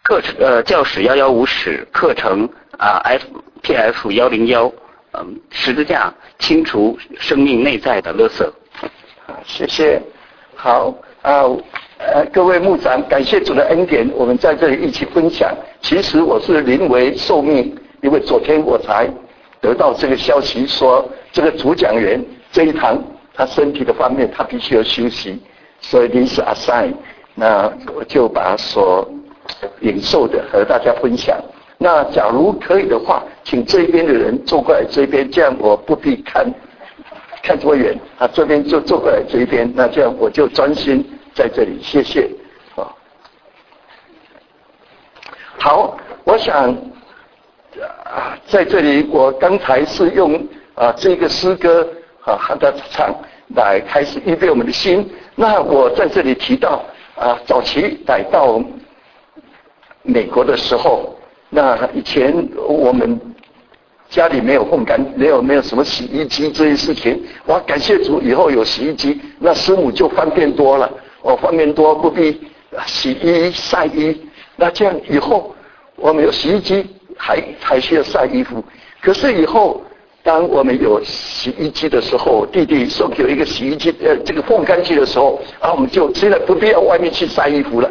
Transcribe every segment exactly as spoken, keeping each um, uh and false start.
课程呃教室幺幺五室课程啊 F P F 幺零幺，嗯，十字架清除生命内在的垃圾。 谢谢。好啊，呃，各位牧长，感谢主的恩典，我们在这里一起分享。其实我是临危受命，因为昨天我才得到这个消息说，这个主讲人这一堂他身体的方面他必须要休息，所以临时 assign， 那我就把所领受的和大家分享。那假如可以的话，请这边的人坐过来这边，这样我不必看看多远啊，这边就坐过来这一边，那这样我就专心在这里，谢谢。啊，好，我想啊，在这里我刚才是用啊这个诗歌啊和他唱来开始预备我们的心。那我在这里提到啊，早期来到美国的时候，那以前我们家里没有烘干，没有没有什么洗衣机这些事情。哇，感谢主，以后有洗衣机，那师母就方便多了。哦，方便多，不必洗衣晒衣。那这样以后我们有洗衣机，还还需要晒衣服。可是以后，当我们有洗衣机的时候，弟弟送给我一个洗衣机，呃，这个烘干机的时候，啊，我们就现在不必要外面去晒衣服了。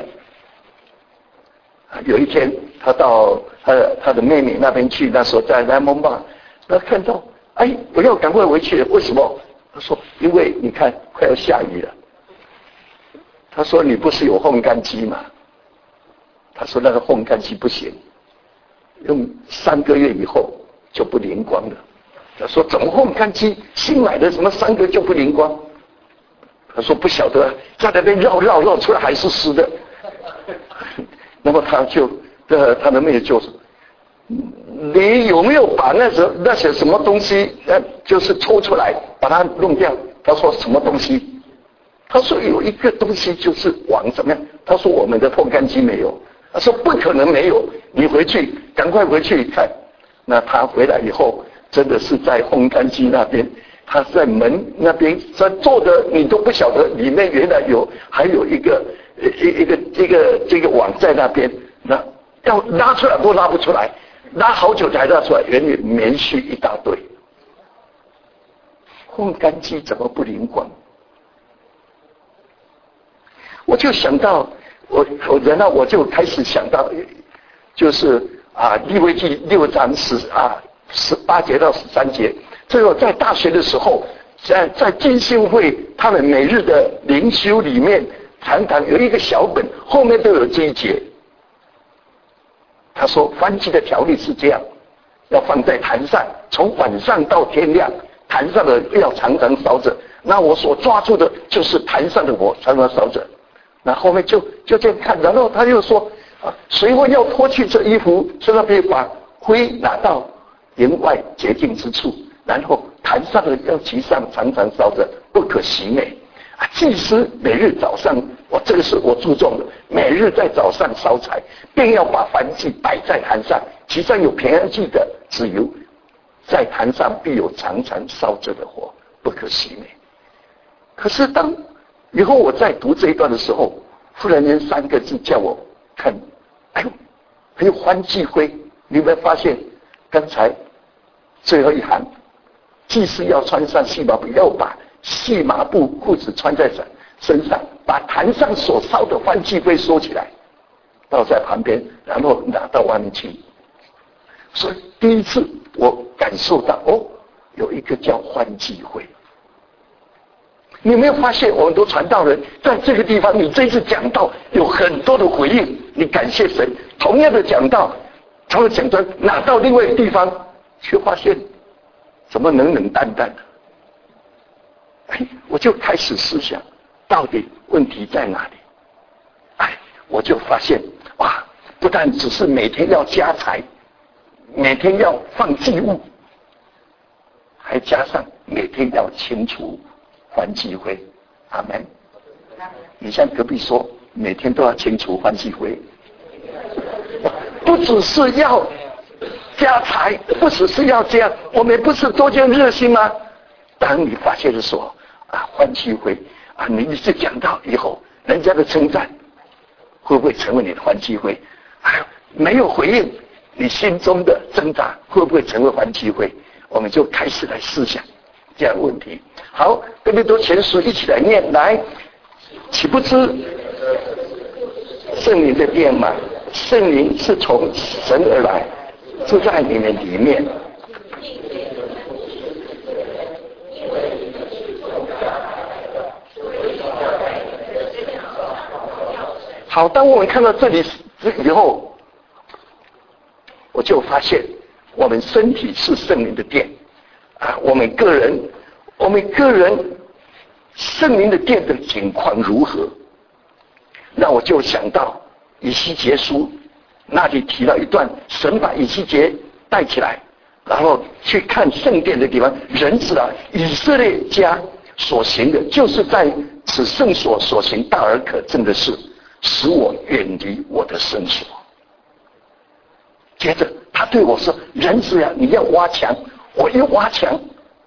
有一天，他到他他的妹妹那边去，那时候在南蒙吧，他看到，哎，我要赶快回去了。为什么？他说，因为你看快要下雨了。他说，你不是有烘干机吗？他说那个烘干机不行，用三个月以后就不灵光了。他说怎么烘干机新买的，什么三个就不灵光？他说不晓得，在那边绕绕绕出来还是湿的。那么他就，呃，他的妹妹就说：“你有没有把那些那些什么东西，呃，就是抽出来，把它弄掉？”他说：“什么东西？”他说：“有一个东西就是网怎么样？”他说：“我们的烘干机没有。”他说：“不可能没有，你回去赶快回去看。”那他回来以后，真的是在烘干机那边，他在门那边在坐的，你都不晓得里面原来有还有一个。一一个这个这个网在那边，那要拉出来都拉不出来，拉好久才拉出来，原来棉絮一大堆。烘干机怎么不灵光？我就想到，我我然后我就开始想到，就是啊，利未记六章十啊十八节到十三节，最后在大学的时候，在在浸信会他们每日的灵修里面。常常有一个小本，后面都有这一节。他说燔祭的条例是这样，要放在坛上，从晚上到天亮，坛上的要常常烧着。那我所抓住的就是坛上的火常常烧着。那后面就就这样看，然后他又说啊，谁会要脱去这衣服，身上可以把灰拿到营外洁净之处，然后坛上的要其上常常烧着，不可熄灭。啊，祭司每日早上，我这个是我注重的，每日在早上烧柴，便要把燔祭摆在坛上，其上有平安祭的脂油，在坛上必有常常烧着的火，不可熄灭。可是当以后我在读这一段的时候，忽然间三个字叫我看，哎呦，还有燔祭灰，你有没有发现？刚才最后一行，祭司要穿上细麻布，要把细麻布裤子穿在身上，把坛上所烧的燔祭灰收起来，倒在旁边，然后拿到外面去。所以第一次我感受到，哦，有一个叫燔祭灰。你有没有发现，我们都传道人在这个地方，你这次讲道有很多的回应，你感谢神。同样的讲道，他们讲到拿到另外一个地方，却发现怎么冷冷淡淡的。哎，我就开始思想，到底问题在哪里？哎，我就发现，哇，不但只是每天要加财，每天要放祭物，还加上每天要清除燔祭灰。阿们。你向隔壁说，每天都要清除燔祭灰，不只是要加财，不只是要这样，我们不是多件热心吗？当你发现的时候，啊，燔祭灰啊，你一直讲到以后，人家的称赞会不会成为你的燔祭灰？哎， 没有回应，你心中的挣扎会不会成为还机会？我们就开始来思想这样的问题。好，哥林多前书一起来念，来，岂不知圣灵的殿吗？圣灵是从神而来，住在你们里面。好，当我们看到这里以后，我就发现我们身体是圣灵的殿啊，我们个人，我们个人圣灵的殿的情况如何？那我就想到以西结书那里提到一段，神把以西结带起来，然后去看圣殿的地方，人子啊，以色列家所行的，就是在此圣所所行大而可憎的事，使我远离我的圣所。接着他对我说：“人子啊，你要挖墙。”我一挖墙，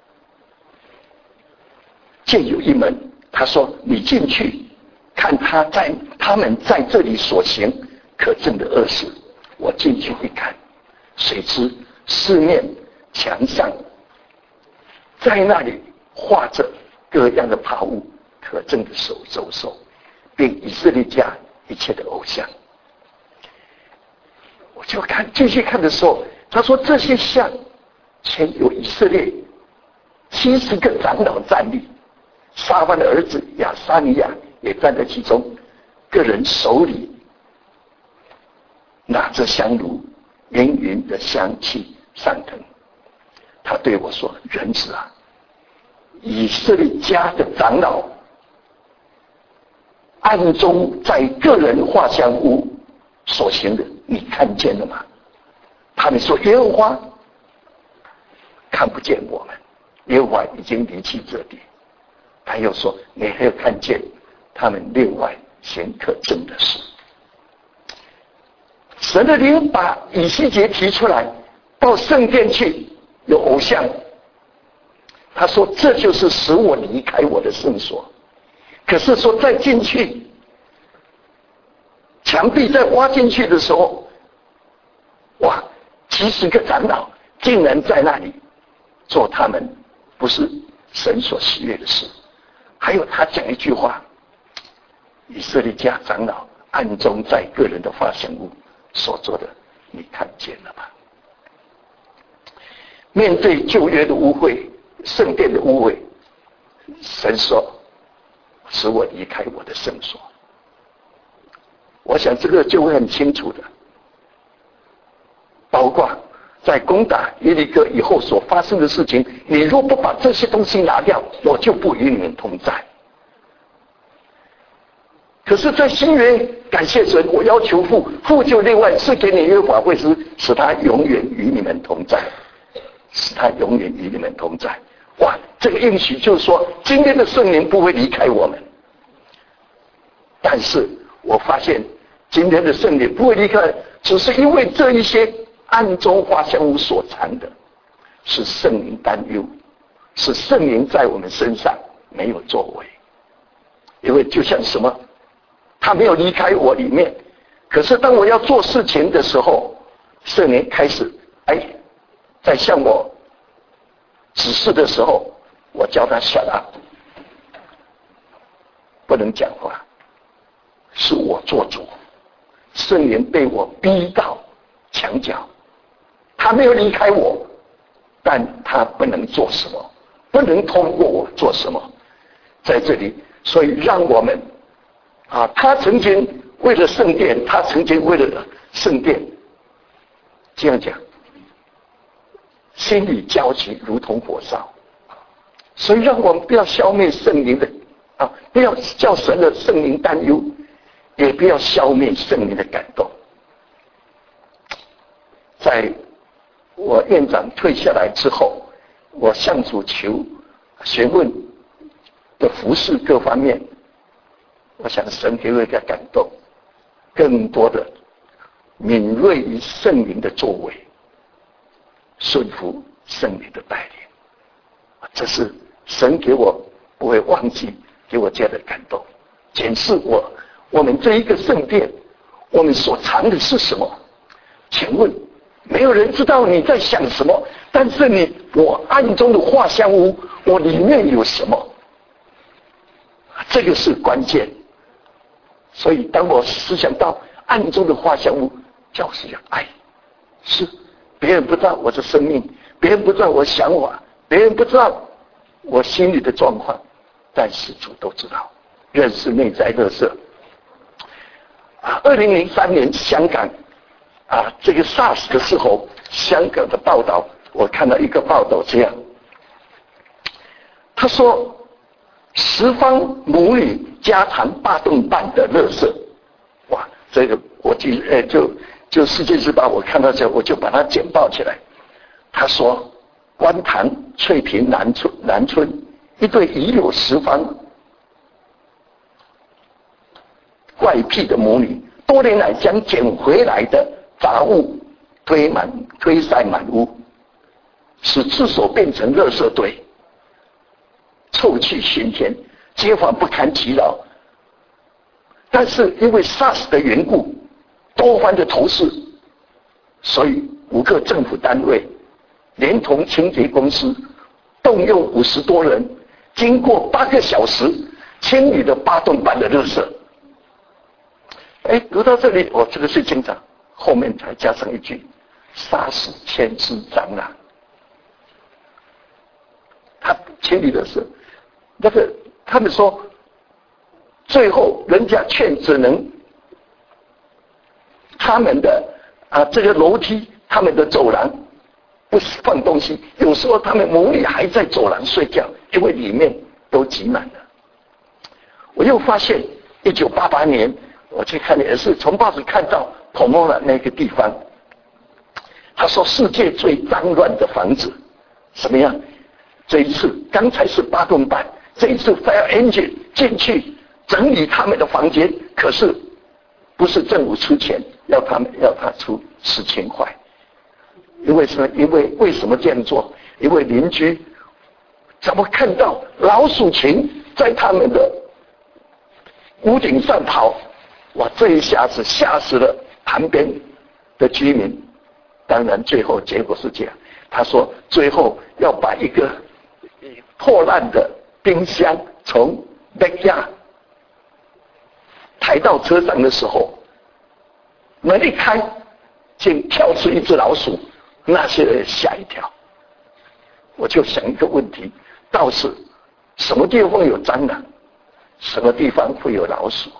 见有一门，他说：“你进去看他在他们在这里所行可憎的恶事。”我进去一看，谁知四面墙上在那里画着各样的爬物、可憎的手走手，并以色列家一切的偶像。我就看继续看的时候，他说这些像前有以色列七十个长老站立，撒番的儿子亚撒尼亚也站在其中，个人手里拿着香炉，氤氲的香气上腾。他对我说：“人子啊，以色列家的长老暗中在个人画香屋所行的，你看见了吗？”他们说：“耶和华看不见我们，耶和华已经离弃这地。”他又说：“你还有看见他们另外行可憎的事。”神的灵把以西结提出来，到圣殿去有偶像。他说：“这就是使我离开我的圣所。”可是说再进去，墙壁再挖进去的时候，哇，七十个长老竟然在那里做他们不是神所喜悦的事。还有他讲一句话：“以色列家长老暗中在个人的发香屋所做的，你看见了吧？”面对旧约的污秽、圣殿的污秽，神说：“使我离开我的圣所。”我想这个就会很清楚的，包括在攻打耶利哥以后所发生的事情，你若不把这些东西拿掉，我就不与你们同在。可是在新约，感谢神，我要求父，父就另外赐给你约法会师，使他永远与你们同在，使他永远与你们同在。哇，这个应许就是说，今天的圣灵不会离开我们。但是我发现今天的圣灵不会离开，只是因为这一些暗中画香屋所藏的，是圣灵担忧，是圣灵在我们身上没有作为。因为就像什么，他没有离开我里面，可是当我要做事情的时候，圣灵开始哎，在向我指示的时候，我叫他shut up，不能讲话，是我做主。圣灵被我逼到墙角，他没有离开我，但他不能做什么，不能通过我做什么。在这里，所以让我们啊，他曾经为了圣殿，他曾经为了圣殿，这样讲，心里焦急如同火烧。所以让我们不要消灭圣灵的啊，不要叫神的圣灵担忧，也不要消灭圣灵的感动。在我院长退下来之后，我向主求学问的服侍各方面，我想神给我一个感动，更多的敏锐于圣灵的作为，顺服圣灵的带领。这是神给我不会忘记给我这样的感动。检视我我们这一个圣殿，我们所藏的是什么？ 请问，没有人知道你在想什么，但是你我暗中的画像屋，我里面有什么？这个是关键。所以当我思想到暗中的画像屋，就是要爱，是别人不知道我的生命，别人不知道我想法，别人不知道我心里的状况，但是主都知道。认识内在垃圾啊！二零零三年香港啊，这个 SARS 的时候，香港的报道，我看到一个报道这样，他说十方母女家常八吨半的垃圾，哇！这个我就呃就就世界日报我看到这，我就把它简报起来。他说，观塘翠屏南村南村一对已有十方怪癖的母女，多年来将捡回来的杂物推满推塞满屋，使厕所变成垃圾堆，臭气熏天，街坊不堪其扰。但是因为 SARS 的缘故，多番的投诉，所以五个政府单位连同清洁公司动用五十多人，经过八个小时清理了八吨半的垃圾。哎，读到这里，我这个是经常后面才加上一句：杀死千只蟑螂。他清理的是那个，他们说，最后人家劝只能他们的啊这个楼梯，他们的走廊不放东西，有时候他们母女还在走廊睡觉，因为里面都挤满了。我又发现，一九八八年。我去看也是从报纸看到Pomona那个地方，他说世界最脏乱的房子什么样？这一次刚才是八吨半，这一次 Fire Engine 进去整理他们的房间，可是不是政府出钱，要他们要他出十千块。因为什么？因为为什么这样做？因为邻居怎么看到老鼠群在他们的屋顶上跑？哇！这一下子吓死了旁边的居民。当然，最后结果是这样。他说，最后要把一个破烂的冰箱从 backyard 抬到车上的时候，门一开，竟跳出一只老鼠，那些人吓一跳。我就想一个问题：倒是什么地方有蟑螂，什么地方会有老鼠？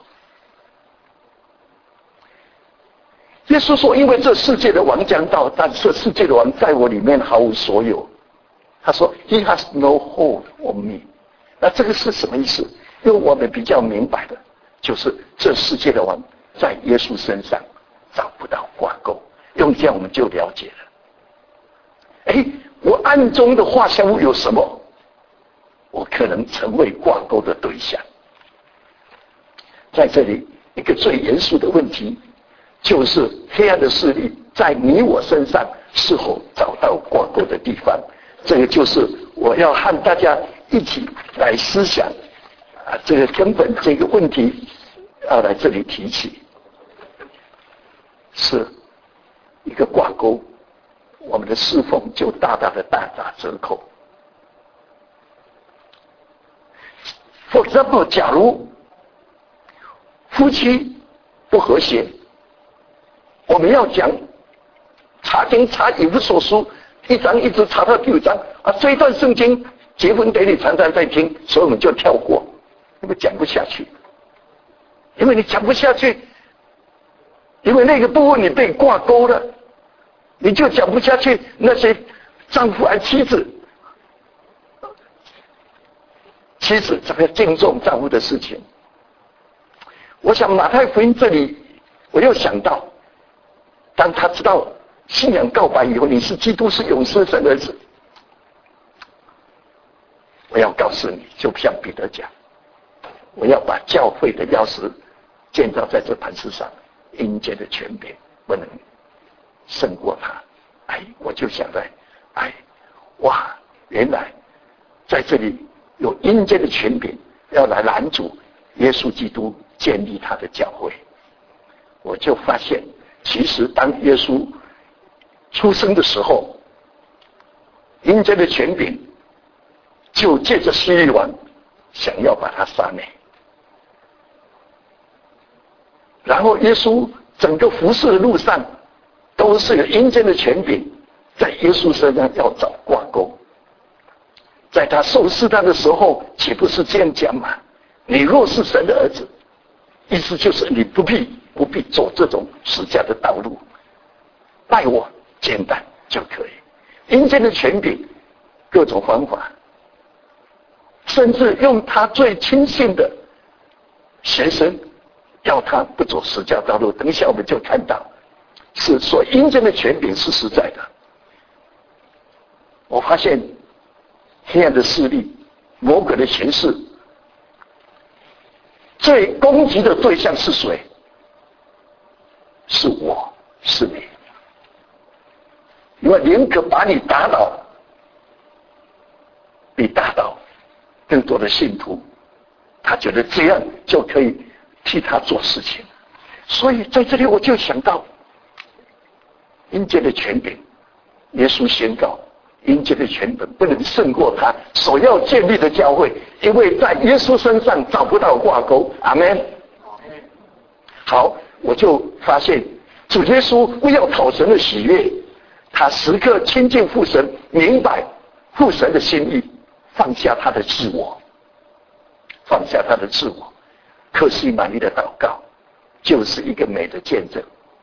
耶稣说，因为这世界的王将到，但这世界的王在我里面毫无所有。他说 He has no hold on me。 那这个是什么意思？因为我们比较明白的就是这世界的王在耶稣身上找不到挂钩，用这样我们就了解了。哎，我暗中的画像有什么？我可能成为挂钩的对象。在这里一个最严肃的问题，就是黑暗的势力在你我身上是否找到挂钩的地方？这个就是我要和大家一起来思想啊，这个根本这个问题要来这里提起，是一个挂钩，我们的侍奉就大大的大打折扣。For example， 假如夫妻不和谐，我们要讲查经查以弗所书一章一直查到第五章啊，这一段圣经结婚典礼常常在听，所以我们就跳过，因为讲不下去，因为你讲不下去，因为那个部分你被挂钩了，你就讲不下去那些丈夫和妻子，妻子怎么样敬重丈夫的事情。我想马太福音这里，我又想到，当他知道信仰告白以后，你是基督，是永生神的儿子，我要告诉你，就像彼得讲，我要把教会的钥匙建造在这磐石上，阴间的权柄不能胜过他。哎，我就想在，哎，哇，原来在这里有阴间的权柄要来拦阻耶稣基督建立他的教会。我就发现，其实当耶稣出生的时候，阴间的权柄就借着希律王想要把他杀灭。然后耶稣整个服侍的路上，都是有阴间的权柄在耶稣身上要找挂钩。在他受试探的时候，岂不是这样讲吗？你若是神的儿子，意思就是你不必不必走这种死架的道路，拜我简单就可以。阴间的权柄，各种方法，甚至用他最亲信的学生，要他不走死架道路。等一下我们就看到，是说阴间的权柄是实在的。我发现黑暗的势力、魔鬼的形式，最攻击的对象是谁？是我，是你。因为宁可把你打倒，比打倒更多的信徒，他觉得这样就可以替他做事情。所以在这里我就想到，阴间的权柄，耶稣宣告，阴间的权柄不能胜过他所要建立的教会，因为在耶稣身上找不到挂钩。阿们。好，我就发现主耶稣不要讨神的喜悦，他时刻亲近父神，明白父神的心意，放下他的自我，放下他的自我。客西马尼的祷告就是一个美的见证。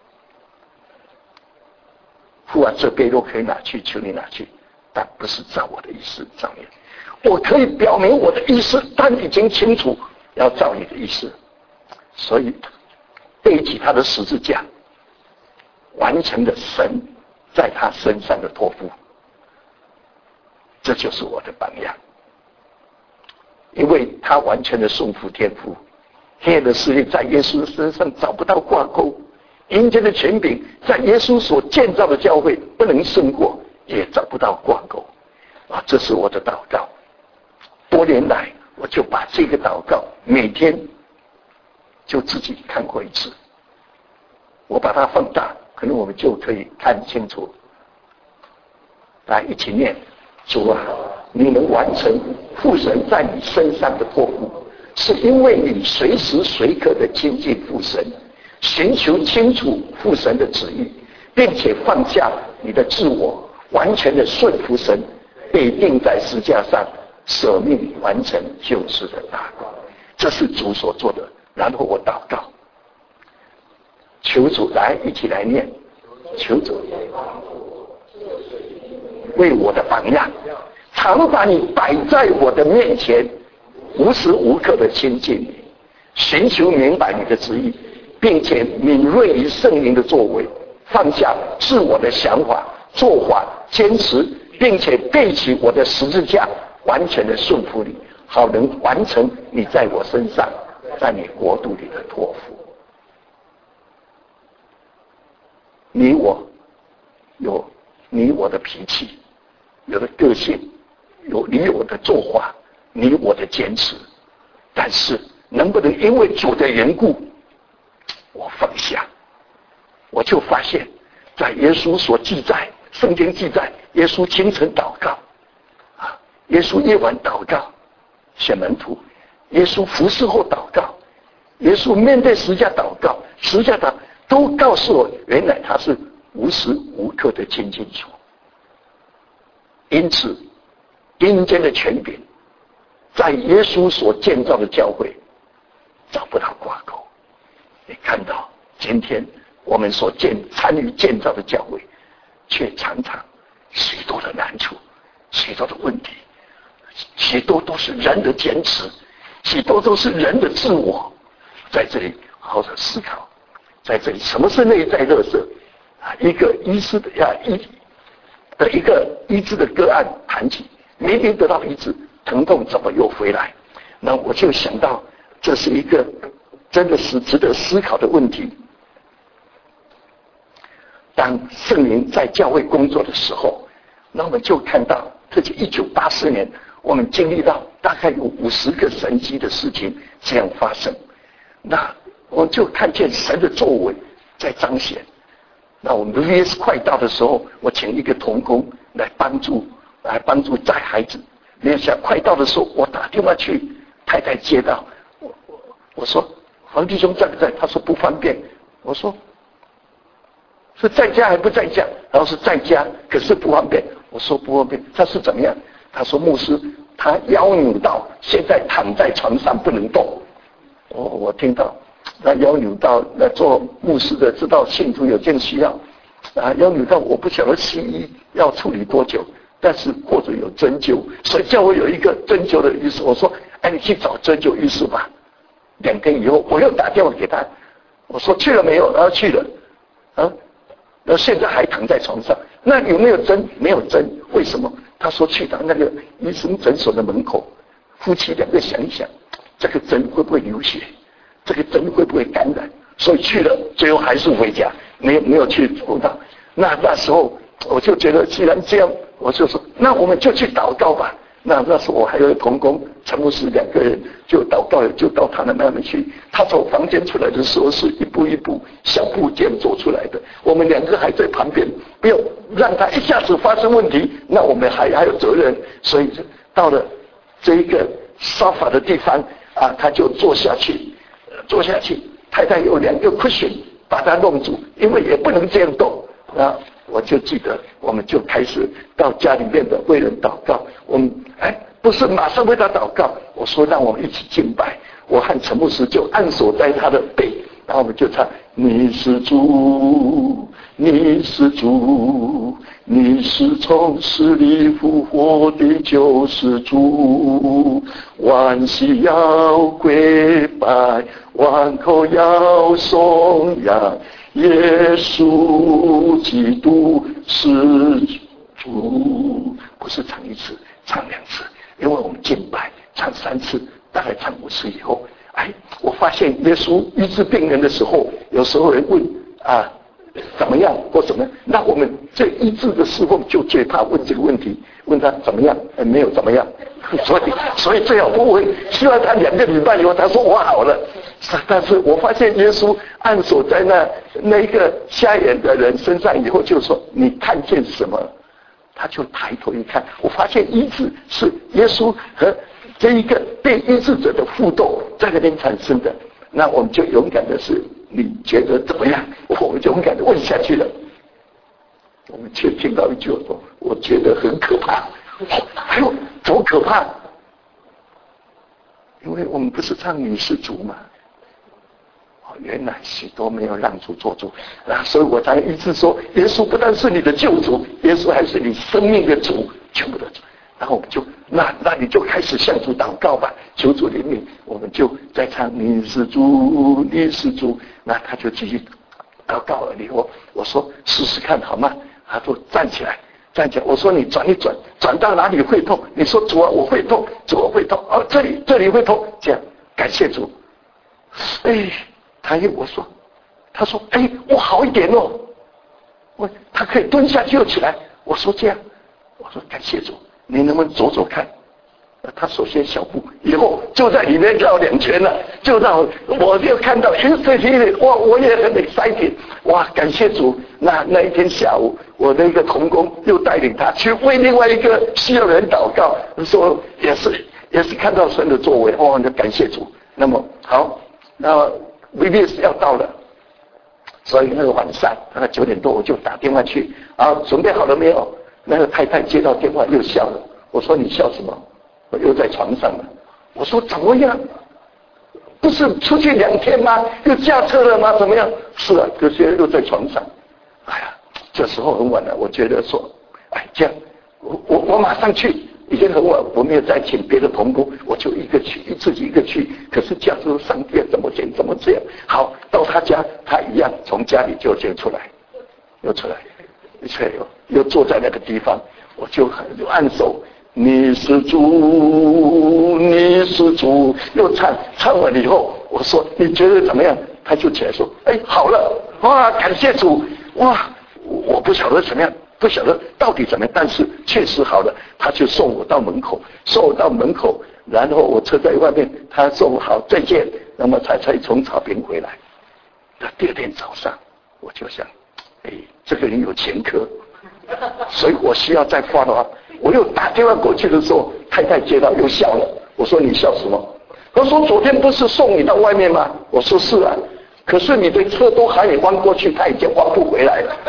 父啊，这杯若可以拿去，求你拿去，但不是照我的意思，照你的。我可以表明我的意思，但已经清楚要照你的意思。所以背起他的十字架，完成了神在他身上的托付。这就是我的榜样，因为他完全的顺服天父。黑暗的势力在耶稣身上找不到挂钩，阴间的权柄在耶稣所建造的教会不能胜过，也找不到挂钩啊！这是我的祷告。多年来，我就把这个祷告每天就自己看过一次，我把它放大，可能我们就可以看清楚。来，一起念：主啊，你能完成父神在你身上的托付，是因为你随时随刻的亲近父神，寻求清楚父神的旨意，并且放下你的自我，完全的顺服神，被钉在十字架上，舍命完成救世的大功。这是主所做的。然后我祷告，求主来，一起来念：求主为我的榜样，常把你摆在我的面前，无时无刻的亲近你，寻求明白你的旨意，并且敏锐于圣灵的作为，放下自我的想法、做法、坚持，并且背起我的十字架，完全的顺服你，好能完成你在我身上，在你国度里的托付。你我有你我的脾气，有的个性，有你我的做法，你我的坚持，但是能不能因为主的缘故，我放下？我就发现，在耶稣所记载，圣经记载，耶稣清晨祷告，啊，耶稣夜晚祷告，选门徒，耶稣服侍后祷告，耶稣面对十字架祷告，十字架祷都告诉我，原来他是无时无刻的亲近主。因此，阴间的权柄在耶稣所建造的教会找不到挂钩。你看到今天我们所建参与建造的教会，却常常许多的难处，许多的问题，许多都是人的坚持，许多都是人的自我。在这里好好思考，在这里什么是内在垃圾啊？一个医师的呀医的一个医治的个案谈起，明明得到医治，疼痛怎么又回来？那我就想到，这是一个真的是值得思考的问题。当圣灵在教会工作的时候，那我们就看到，特别一九八四年，我们经历到大概有五十个神迹的事情这样发生。那我们就看见神的作为在彰显。 那我们的 V S 快到的时候，我请一个同工来帮助，来帮助载孩子。没有想快到的时候，我打电话去，太太接到，我我我说黄弟兄在不在？他说不方便。我说是在家还不在家？然后是在家，可是不方便。我说不方便，他是怎么样？他说牧师，他腰扭到，现在躺在床上不能动。我我听到，那腰扭到，那做牧师的知道信徒有件需要，啊，腰扭到，我不晓得西医要处理多久，但是或者有针灸，所以叫我有一个针灸的医师。我说，哎，你去找针灸医师吧。两天以后，我又打电话给他，我说去了没有？然后去了，啊，然后现在还躺在床上。那有没有针？没有针，为什么？他说去到那个医生诊所的门口，夫妻两个想一想，这个针会不会流血？这个针会不会感染？所以去了，最后还是回家，没有没有去碰到。那那时候我就觉得，既然这样，我就说，那我们就去祷告吧。那那时候我还有同工陈牧师两个人就祷告，就到他的那边去。他从房间出来的时候是一步一步小步间走出来的，我们两个还在旁边，不要让他一下子发生问题，那我们还还有责任。所以到了这一个沙发的地方啊，他就坐下去，坐下去，太太有两个 cushion 把他弄住，因为也不能这样动啊。我就记得，我们就开始到家里面的为人祷告。我们哎，不是马上为他祷告，我说让我们一起敬拜。我和陈牧师就按手在他的背，然后我们就唱：你是主，你是主，你是从死里复活的救世主，万膝要跪拜，万口要颂扬。耶稣基督是主，不是唱一次，唱两次，因为我们敬拜唱三次，大概唱五次以后，哎，我发现耶稣医治病人的时候，有时候人问啊怎么样或怎么样，那我们这医治的时候就最怕问这个问题，问他怎么样，哎，没有怎么样，所以所以最好不问，希望他两个礼拜以后他说我好了。但是我发现耶稣按手在那那一个瞎眼的人身上以后，就说你看见什么？他就抬头一看，我发现医治是耶稣和这一个被医治者的互动在那边产生的。那我们就勇敢的是，你觉得怎么样？我们就勇敢的问下去了。我们却听到一句话说：“我觉得很可怕。”哎呦，怎么可怕？因为我们不是唱你是主吗？原来许多没有让主做主啊，所以我才一直说，耶稣不但是你的救主，耶稣还是你生命的主，全部的主。然后我们就那那你就开始向主祷告吧，求主怜悯。我们就在唱你是主，你是主，那他就继续祷告了以后，我说试试看好吗？他说站起来，站起来。我说你转一转，转到哪里会痛？你说主啊，我会痛，主我会痛，哦，这里这里会痛，这样感谢主。哎。他又我说，他说，哎，我好一点哦，我他可以蹲下去又起来。我说这样，我说感谢主，你能不能走走看？他首先小步，以后就在里面绕两圈了，就让我就看到，哎，这里哇，我也很 excited， 哇，感谢主。那那一天下午，我那个同工又带领他去为另外一个需要人祷告，说也是也是看到神的作为，哦，那感谢主。那么好，那。V B S 要到了，所以那个晚上大概九点多我就打电话去啊，准备好了没有？那个太太接到电话又笑了，我说你笑什么？我又在床上了。我说怎么样？不是出去两天吗？又驾车了吗？怎么样？是啊，可是又在床上。哎呀，这时候很晚了，我觉得说，哎，这样，我我我马上去。已经很晚，我没有再请别的同工，我就一个去，自己一个去。可是驾车上店怎么这样，怎么这样？好，到他家，他一样从家里就先出来，又出来，却又又坐在那个地方，我就很就按手，你是主，你是主，又唱唱完了以后，我说你觉得怎么样？他就起来说，哎，好了，哇，感谢主，哇，我不晓得怎么样。不晓得到底怎么样，但是确实好了，他就送我到门口，送我到门口，然后我车在外面，他送我好再见，那么才才从草坪回来。那第二天早上，我就想， 哎，这个人有前科，所以我需要再发的话，我又打电话过去的时候，太太接到又笑了。我说你笑什么？他说昨天不是送你到外面吗？我说是啊，可是你的车都还没弯过去，他已经弯不回来了。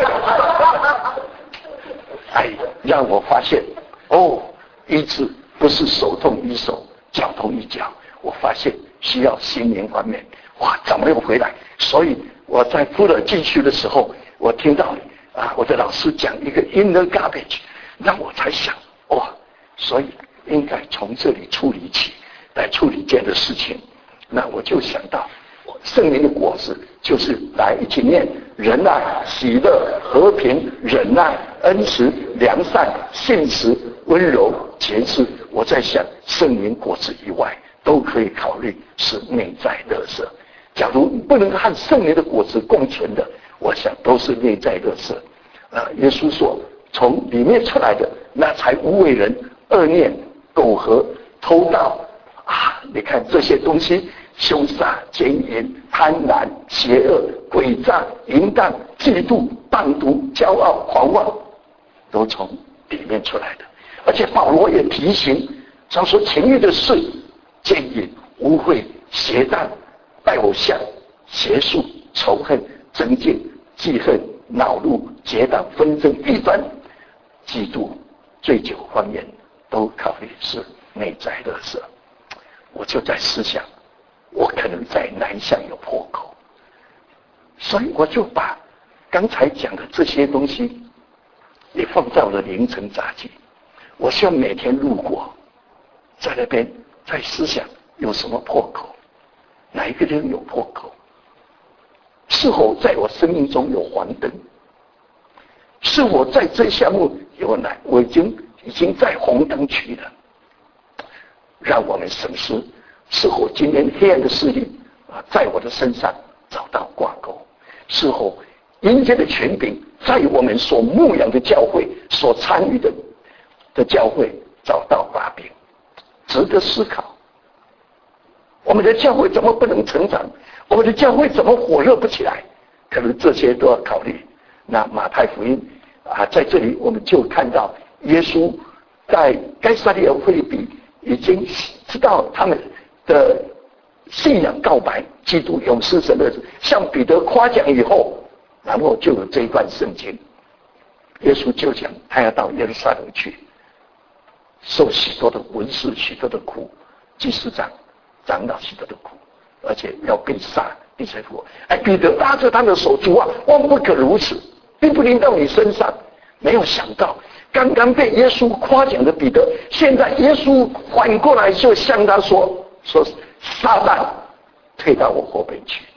哎，让我发现哦，医治不是手痛医手，脚痛医脚。我发现需要心灵方面，哇，怎么又回来？所以我在夫了进去的时候，我听到啊，我的老师讲一个 inner garbage， 让我才想，哇，所以应该从这里处理起，来处理这样的事情。那我就想到，圣灵的果子就是来一起念仁爱、喜乐、和平、忍耐、恩慈、良善、信实、温柔、节制。我在想，圣灵果子以外，都可以考虑是内在垃圾。假如不能和圣灵的果子共存的，我想都是内在垃圾。啊，耶稣说，从里面出来的那才无为人、恶念、苟合、偷盗啊！你看这些东西，凶杀、奸淫、贪婪、邪恶、诡诈、淫荡、嫉妒、棒毒、骄傲、狂妄，都从里面出来的。而且保罗也提醒，他说情欲的事、奸淫、污秽、邪荡、拜偶像、邪术、仇恨、争竞、记恨、恼怒、结党、纷争、异端、嫉妒、醉酒、荒言，都考虑是内在垃圾。我就在思想，我可能在南向有破口，所以我就把刚才讲的这些东西也放到了凌晨杂记。我希望每天路过，在那边在思想有什么破口，哪一个人有破口，是否在我生命中有黄灯，是我在这项目有哪我已经已经在红灯区了。让我们审视，是否今天黑暗的势力啊，在我的身上找到挂钩，是否阴间的权柄在我们所牧养的教会、所参与的的教会找到把柄，值得思考。我们的教会怎么不能成长？我们的教会怎么火热不起来？可能这些都要考虑。那马太福音啊，在这里我们就看到耶稣在该撒利亚腓立比已经知道他们的信仰告白，基督永世神的向彼得夸奖以后，然后就有这一段圣经。耶稣就讲他要到耶路撒冷去，受许多的文士许多的苦，祭司长长老许多的苦，而且要被杀被谁复活。哎，彼得拉着他的手，主啊，万不可如此，并不临到你身上。没有想到刚刚被耶稣夸奖的彼得，现在耶稣反过来就向他说说撒旦，退到我后边去，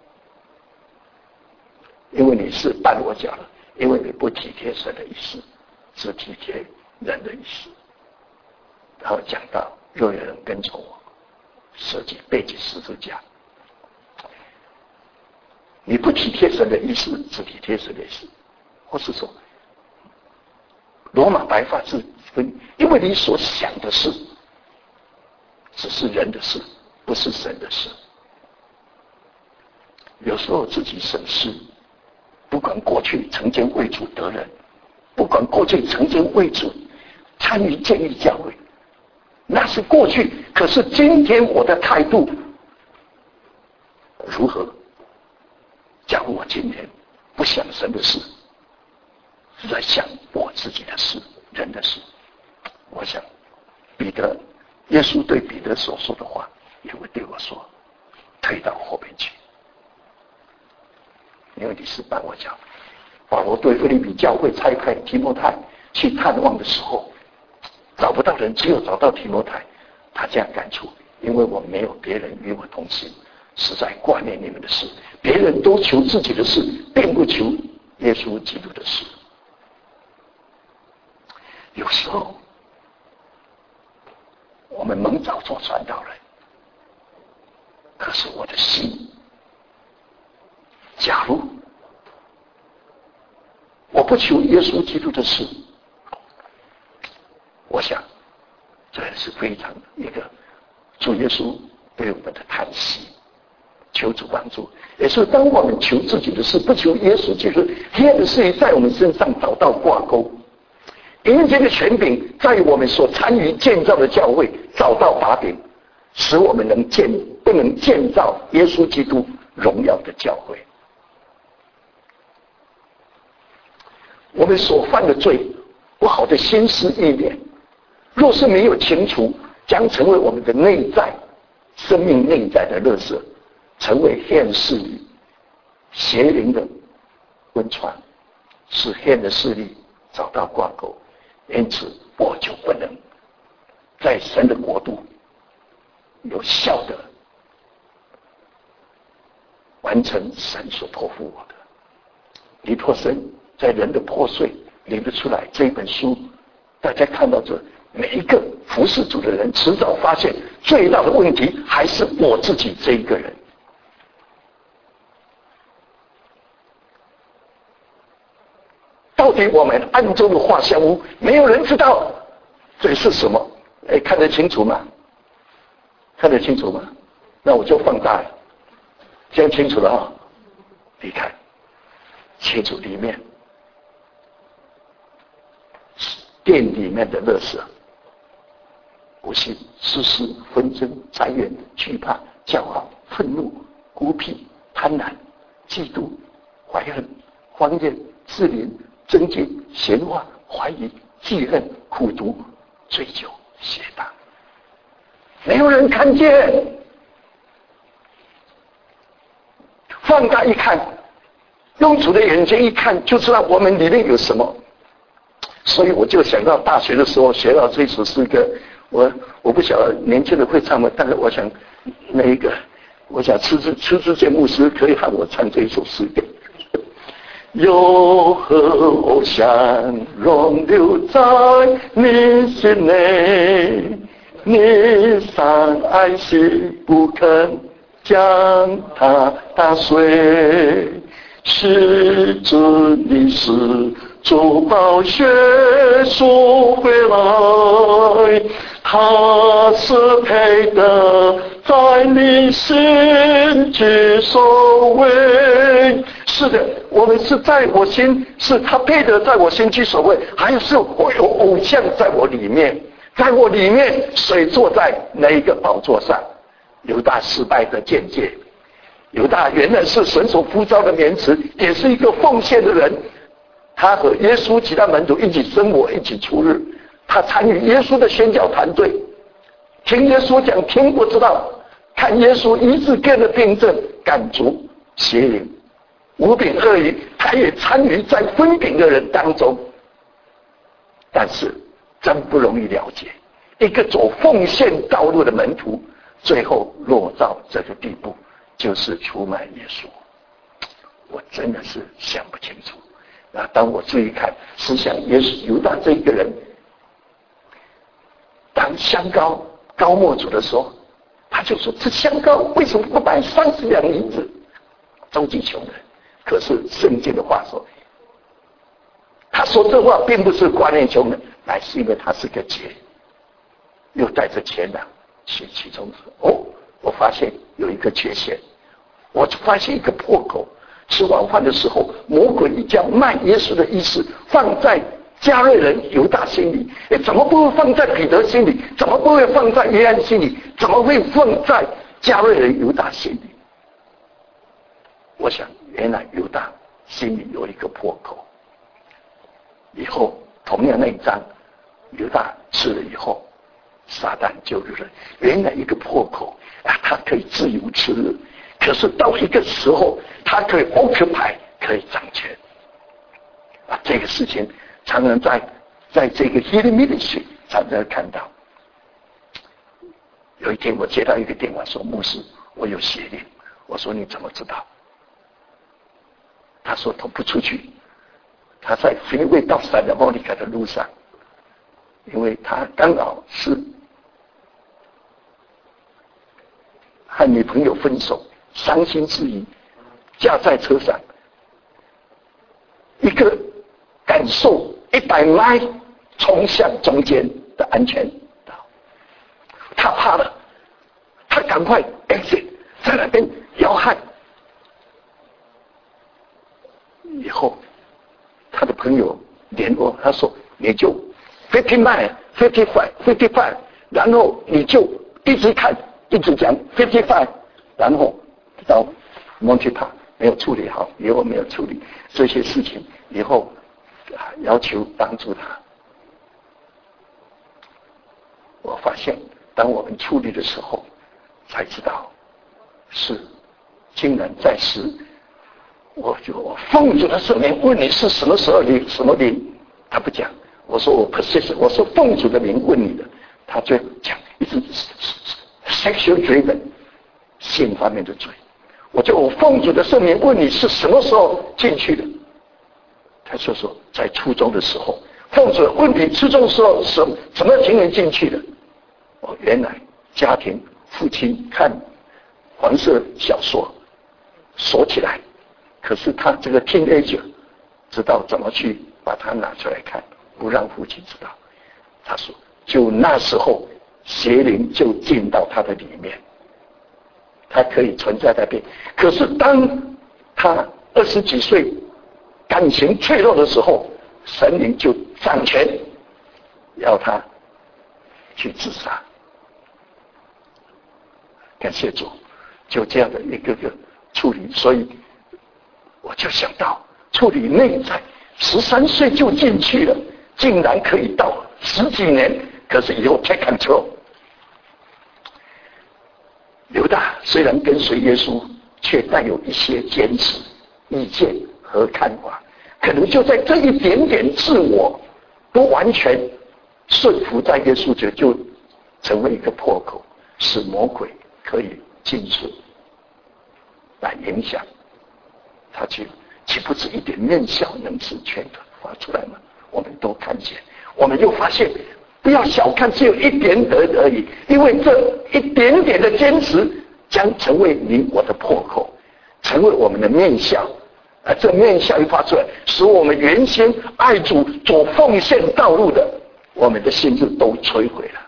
因为你是绊我脚了，因为你不体贴神的意思，只体贴人的意思。然后讲到若有人跟从我，舍己背起十字架，你不体贴神的意思，只体贴神的意思，或是说罗马白发字分，因为你所想的事只是人的事，不是神的事。有时候自己审视，不管过去曾经为主得人，不管过去曾经为主参与建立教会，那是过去。可是今天我的态度如何？假如我今天不想神的事，是在想我自己的事，人的事。我想彼得，耶稣对彼得所说的话，也会对我说，退到后边去，因为你是绊我脚。保罗对腓立比教会差派提摩太去探望的时候，找不到人，只有找到提摩太。他这样感触，因为我没有别人与我同行，实在挂念你们的事。别人都求自己的事，并不求耶稣基督的事。有时候我们蒙召做传道人，可是我的心，假如我不求耶稣基督的事，我想这是非常一个主耶稣对我们的叹息。 求主帮助。也是当我们求自己的事，不求耶稣基督，黑暗的事情在我们身上找到挂钩，阴间的权柄在我们所参与建造的教会找到把柄，使我们能建不能建造耶稣基督荣耀的教会。我们所犯的罪，不好的心思意念，若是没有清除，将成为我们的内在生命内在的垃圾，成为黑暗势力邪灵的温床，使黑暗的势力找到挂钩。因此我就不能在神的国度有效的完成神所托付我的。李托生在人的破碎领得出来这一本书，大家看到这每一个服侍主的人，迟早发现最大的问题还是我自己这一个人。到底我们暗中的画像屋，没有人知道这是什么。哎，看得清楚吗？看得清楚吗？那我就放大了，这样清楚了啊！你看，清楚里面，店里面的垃圾，不幸、私私、纷争、财怨、惧怕、骄傲、愤怒、孤僻、贪婪、嫉妒、怀恨、荒宴、自怜、争竞、闲话、怀疑、记恨、苦毒、追究、邪荡，没有人看见。放大一看，用主的眼睛一看，就知道我们里面有什么。所以我就想到大学的时候学到这首诗歌，我我不晓得年轻人会唱吗？但是我想那一个，我想吃之吃之见牧师可以喊我唱这一首诗歌。有何偶像容留在你心内？你sans爱惜不肯将它打碎，是指你是主宝血赎回来，他是配得在你心居首位。是的，我们是在我心，是他配得在我心居首位，还是我有偶像在我里面，在我里面谁坐在哪一个宝座上？犹大失败的见解，犹大原来是神所呼召的名词，也是一个奉献的人。他和耶稣其他门徒一起生活，一起出日。他参与耶稣的宣教团队，听耶稣讲天国之道，看耶稣医治各样的病症，赶逐邪灵，无柄恶鱼，他也参与在分饼的人当中。但是真不容易了解，一个走奉献道路的门徒，最后落到这个地步，就是出卖耶稣。我真的是想不清楚。那当我注意看思想耶稣犹大这一个人，当香膏膏抹主的时候，他就说这香膏为什么不卖三十两银子周济穷人？可是圣经的话说，他说这话并不是挂念穷人，乃是因为他是个劫，又带着钱囊去其中说，哦，我发现有一个缺陷，我发现一个破口。吃完饭的时候，魔鬼已将卖耶稣的意思放在加略人犹大心里，诶，怎么不会放在彼得心里？怎么不会放在约翰心里？怎么会放在加略人犹大心里？我想，原来犹大心里有一个破口。以后同样那一章，犹大吃了以后，撒旦就认原来一个破口啊，他可以自由吃日。可是到一个时候，他可以 occupy， 可以掌权啊！这个事情常常在在这个 healing ministry 常常看到。有一天我接到一个电话说，牧师，我有邪灵。我说你怎么知道？他说他不出去，他在飞位到萨拉莫尼卡的路上，因为他刚好是和女朋友分手。伤心之余，驾在车上，一个感受一百迈冲向中间的安全岛，他怕了，他赶快 exit， 在那边摇撼。以后，他的朋友联络他说：“你就 fifty nine, fifty five, fifty five， 然后你就一直看，一直讲 fifty five， 然后到 Monty Park 没有处理好，以后没有处理这些事情，以后要求帮助他。”我发现，当我们处理的时候，才知道是竟然在时。我就我奉主的圣名问你是什么时候灵什么灵，他不讲。我说我 persist， 我说奉主的名问你的，他就讲一直 sexual driven 性方面的罪。我就我奉主的圣名问你是什么时候进去的，他说说在初中的时候。奉主问你初中的时候什什么情人进去的？哦，原来家庭父亲看黄色小说锁起来。可是他这个 teenager 知道怎么去把它拿出来看，不让父亲知道。他说，就那时候邪灵就进到他的里面，他可以存在在那边。可是当他二十几岁，感情脆弱的时候，神灵就掌权，要他去自杀。感谢主，就这样的一个个处理，所以。我就想到处理内在，十三岁就进去了，竟然可以到十几年，可是以后 take control。犹大虽然跟随耶稣，却带有一些坚持、意见和看法，可能就在这一点点自我不完全顺服在耶稣这，就成为一个破口，使魔鬼可以进入来影响。他就岂不是一点面笑能使全的发出来吗？我们都看见，我们又发现，不要小看只有一点点而已，因为这一点点的坚持将成为你我的破口，成为我们的面笑。而这面笑一发出来，使我们原先爱主走奉献道路的，我们的心智都摧毁了。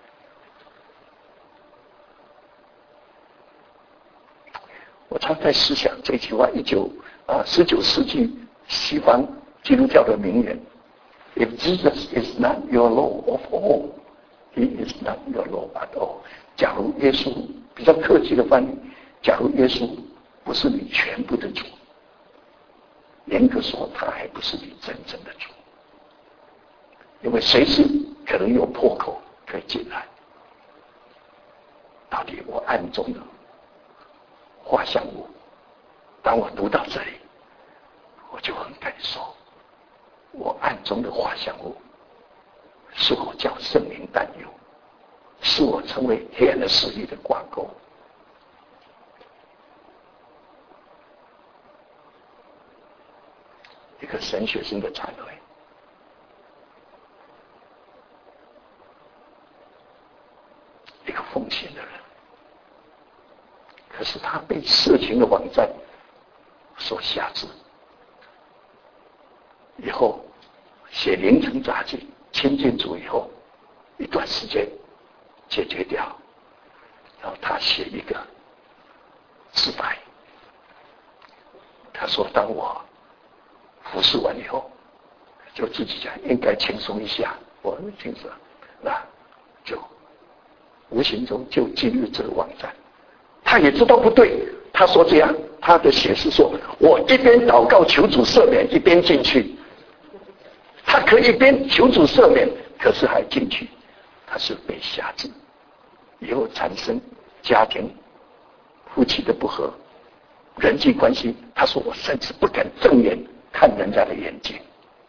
我常在思想这句话，一九啊十九世纪西方基督教的名言 ：If Jesus is not your Lord of all, He is not your Lord at all。假如耶稣比较客气的翻译，假如耶稣不是你全部的主，严格说，他还不是你真正的主，因为随时可能有破口可以进来。到底我暗中的画像物，当我读到这里，我就很感受，我暗中的画像物，是我叫圣灵担忧，是我成为黑暗的势力的挂钩。一个神学生的忏悔，一个奉献的人，可是他被色情的网站所辖制，以后写凌晨杂记亲近主以后，一段时间解决掉，然后他写一个自白，他说：“当我服侍完以后，就自己讲应该轻松一下，我很轻松，那就无形中就进入这个网站。他也知道不对，他说这样，他的写是说，我一边祷告求主赦免，一边进去。他可以一边求主赦免，可是还进去，他是被辖制，以后产生家庭夫妻的不和，人际关系。他说我甚至不敢正眼看人家的眼睛，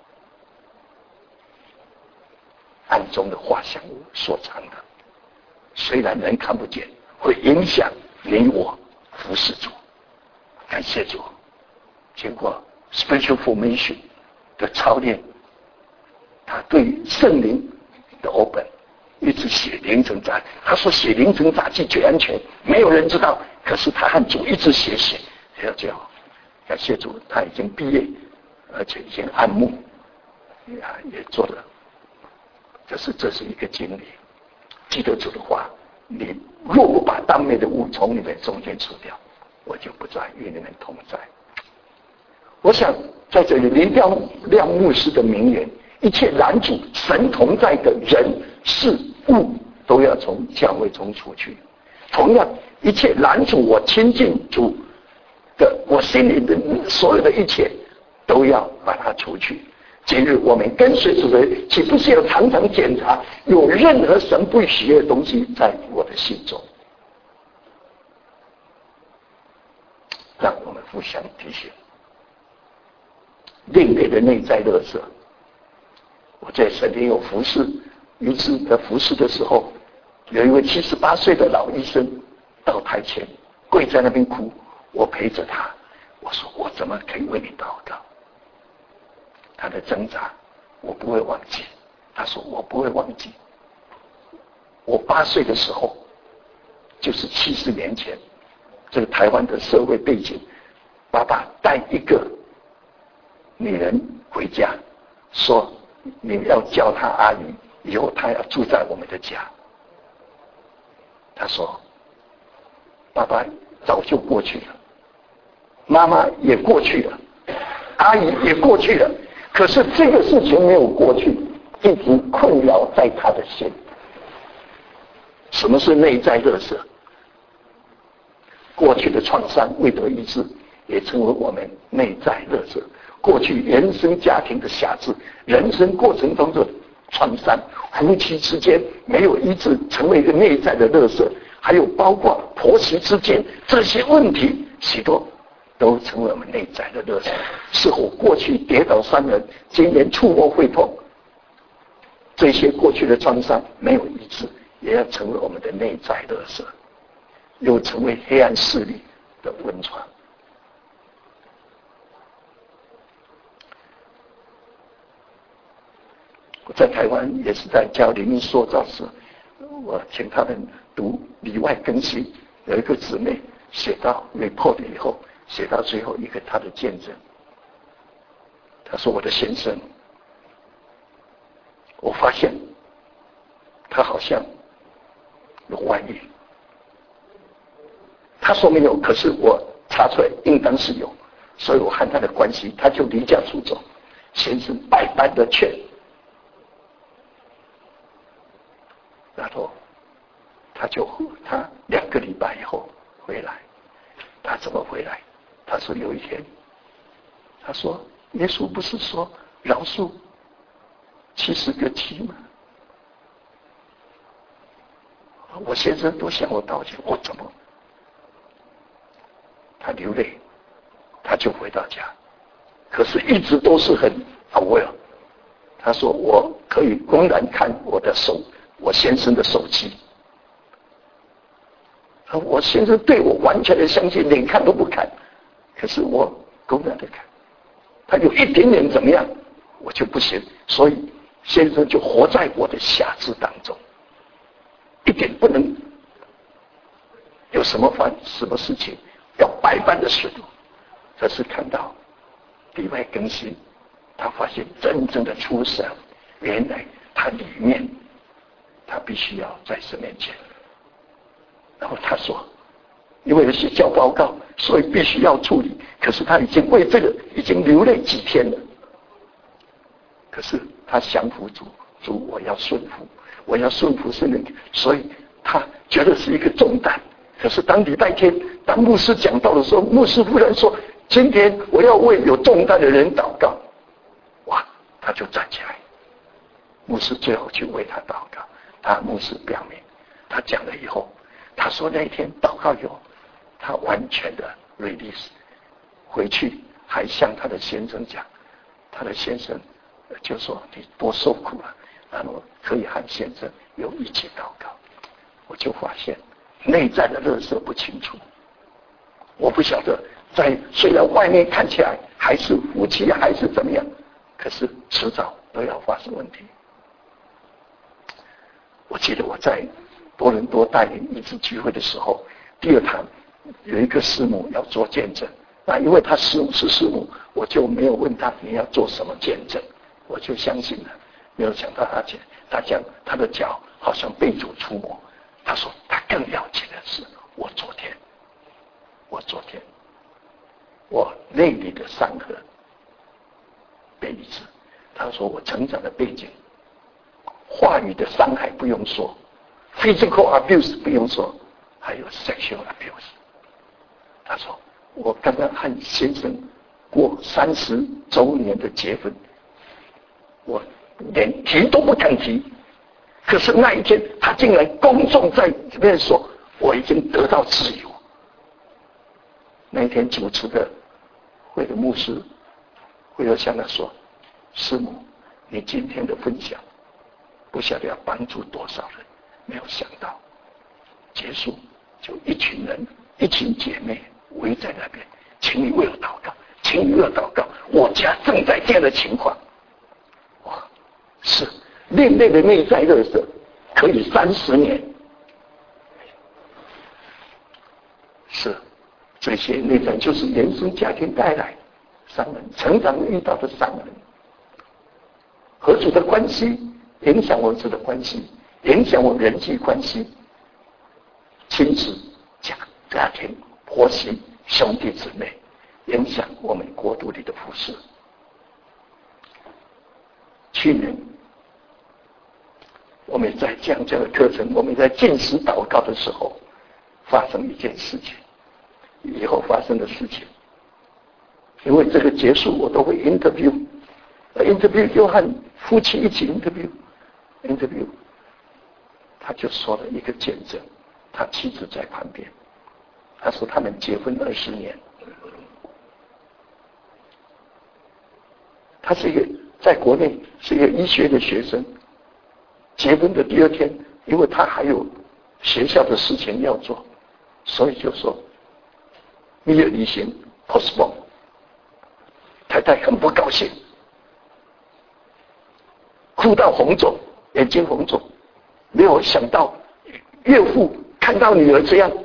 暗中的画像物所藏的，虽然人看不见，会影响你我服侍主。感谢主，经过 spiritual formation 的操练，他对圣灵的 open， 一直写凌晨杂，他说写凌晨杂记最安全，没有人知道。可是他和主一直写写，要这样。感谢主，他已经毕业，而且已经按牧，啊，也做了。就是这是一个经历。记得主的话，你若不把当面的物从你们中间除掉， 我就不再与你们同在。我想在这里林彪亮牧师的名言，一切拦阻神同在的人事物都要从教会中除去。同样，一切拦阻我亲近主的我心里的所有的一切都要把它除去。今日我们跟随主的人，岂不是要常常检查有任何神不喜悦的东西在我的心中？让我们互相提醒。另类的内在垃圾。我在神殿有服侍，一次的服侍的时候，有一位七十八岁的老医生到台前跪在那边哭，我陪着他，我说我怎么可以为你祷告？他的挣扎我不会忘记，他说我不会忘记。我八岁的时候，就是七十年前，这个台湾的社会背景，爸爸带一个女人回家，说你要叫她阿姨，以后她要住在我们的家。他说爸爸早就过去了，妈妈也过去了，阿姨也过去了，可是这个事情没有过去，一直困扰在他的心。什么是内在垃圾？过去的创伤未得医治，也成为我们内在垃圾。过去原生家庭的瑕疵，人生过程中的创伤，夫妻之间没有医治，成为一个内在的垃圾。还有包括婆媳之间这些问题，许多都成为我们内在的垃圾。是否过去跌倒伤人，今年触摸会痛，这些过去的创伤没有医治，也要成为我们的内在垃圾，又成为黑暗势力的温床。我在台湾也是在教灵命塑造时，我请他们读里外更新，有一个姊妹写到 report 以后，写到最后一个她的见证。她说我的先生，我发现他好像有外遇。他说没有，可是我查出来应当是有，所以我和他的关系，他就离家出走。先生百般的劝，然后他就他两个礼拜以后回来。他怎么回来？他说有一天，他说耶稣不是说饶恕七十个七吗？我先生都向我道歉，我怎么？他流泪，他就回到家，可是一直都是很 aware。他说我可以公然看我的手，我先生的手机。我先生对我完全的相信，连看都不看，可是我公然的看，他有一点点怎么样，我就不行，所以先生就活在我的辖制当中，一点不能有什么犯什么事情要百般的试图。这是看到里外更新，他发现真正的出神，原来他里面他必须要在神面前。然后他说因为写交报告，所以必须要处理，可是他已经为这个已经流泪几天了。可是他降服主，主我要顺服，我要顺服圣灵，所以他觉得是一个重担。可是当礼拜天当牧师讲道的时候，牧师忽然说今天我要为有重担的人祷告，哇，他就站起来，牧师最后去为他祷告。他牧师表明他讲了以后，他说那一天祷告以后，他完全的 release， 回去还向他的先生讲，他的先生就说你多受苦了，然后可以和先生有一起祷告。我就发现内在的垃圾不清楚，我不晓得在虽然外面看起来还是夫妻还是怎么样，可是迟早都要发生问题。我记得我在多伦多带领医治聚会的时候，第二堂有一个师母要做见证，那因为他师母是师母，我就没有问他你要做什么见证，我就相信了。没有想到他讲，他讲他的脚好像被主触摸，他说他更了解的是，我昨天我昨天我内里的伤痕被医治。他说我成长的背景，话语的伤害不用说， physical abuse 不用说，还有 sexual abuse。他说我刚刚和先生过三十周年的结婚，我连提都不敢提。可是那一天，他竟然公众在这边说，我已经得到自由。那一天主持的会的牧师会有向他说，师母，你今天的分享不晓得要帮助多少人，没有想到结束就一群人一群姐妹围在那边，请你为我祷告，请你为我祷告，我家正在这样的情况。哇，是另类的内在垃圾可以三十年，是这些内在就是原生家庭带来伤痕，成长遇到的伤痕，和主的关系影响我们的关系，影响我们人际关系，亲子家家庭婆媳兄弟姊妹，影响我们国度里的服事。去年我们在讲这个课程，我们在禁食祷告的时候，发生一件事情，以后发生的事情，因为这个结束我都会 interview， interview 又和夫妻一起 interview interview， 他就说了一个见证，他妻子在旁边，他说他们结婚二十年，他是一个在国内是一个医学的学生。结婚的第二天，因为他还有学校的事情要做，所以就说蜜月旅行 postpone。太太很不高兴，哭到红肿，眼睛红肿。没有想到岳父看到女儿这样，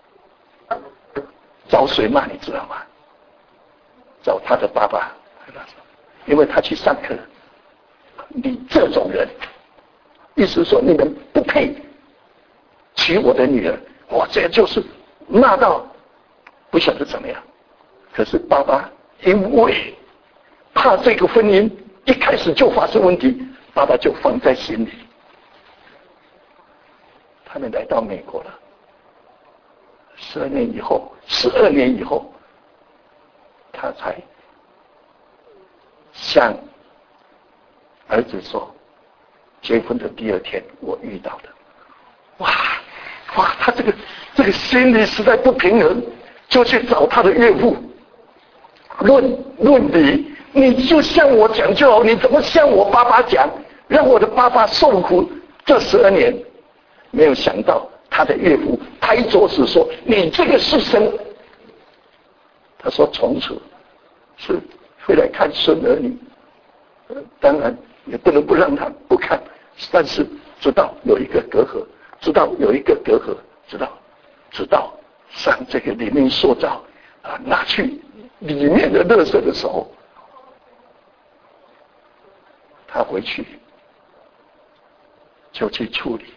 找谁骂你知道吗？找他的爸爸，因为他去上课。你这种人，意思说你们不配娶我的女儿，哇，这就是骂到不晓得怎么样。可是爸爸因为怕这个婚姻一开始就发生问题，爸爸就放在心里。他们来到美国了，十二年以后，十二年以后，他才向儿子说，结婚的第二天我遇到的，哇哇，他这个这个心里实在不平衡，就去找他的岳父论论理，你就向我讲就好，你怎么向我爸爸讲，让我的爸爸受苦这十二年？没有想到他的岳父拍桌子说：“你这个畜生！”他说：“从此是会来看孙儿女，呃，当然也不能不让他不看，但是知道有一个隔阂，知道有一个隔阂，知道知道上这个里面塑造啊，拿去里面的垃圾的时候，他回去就去处理。”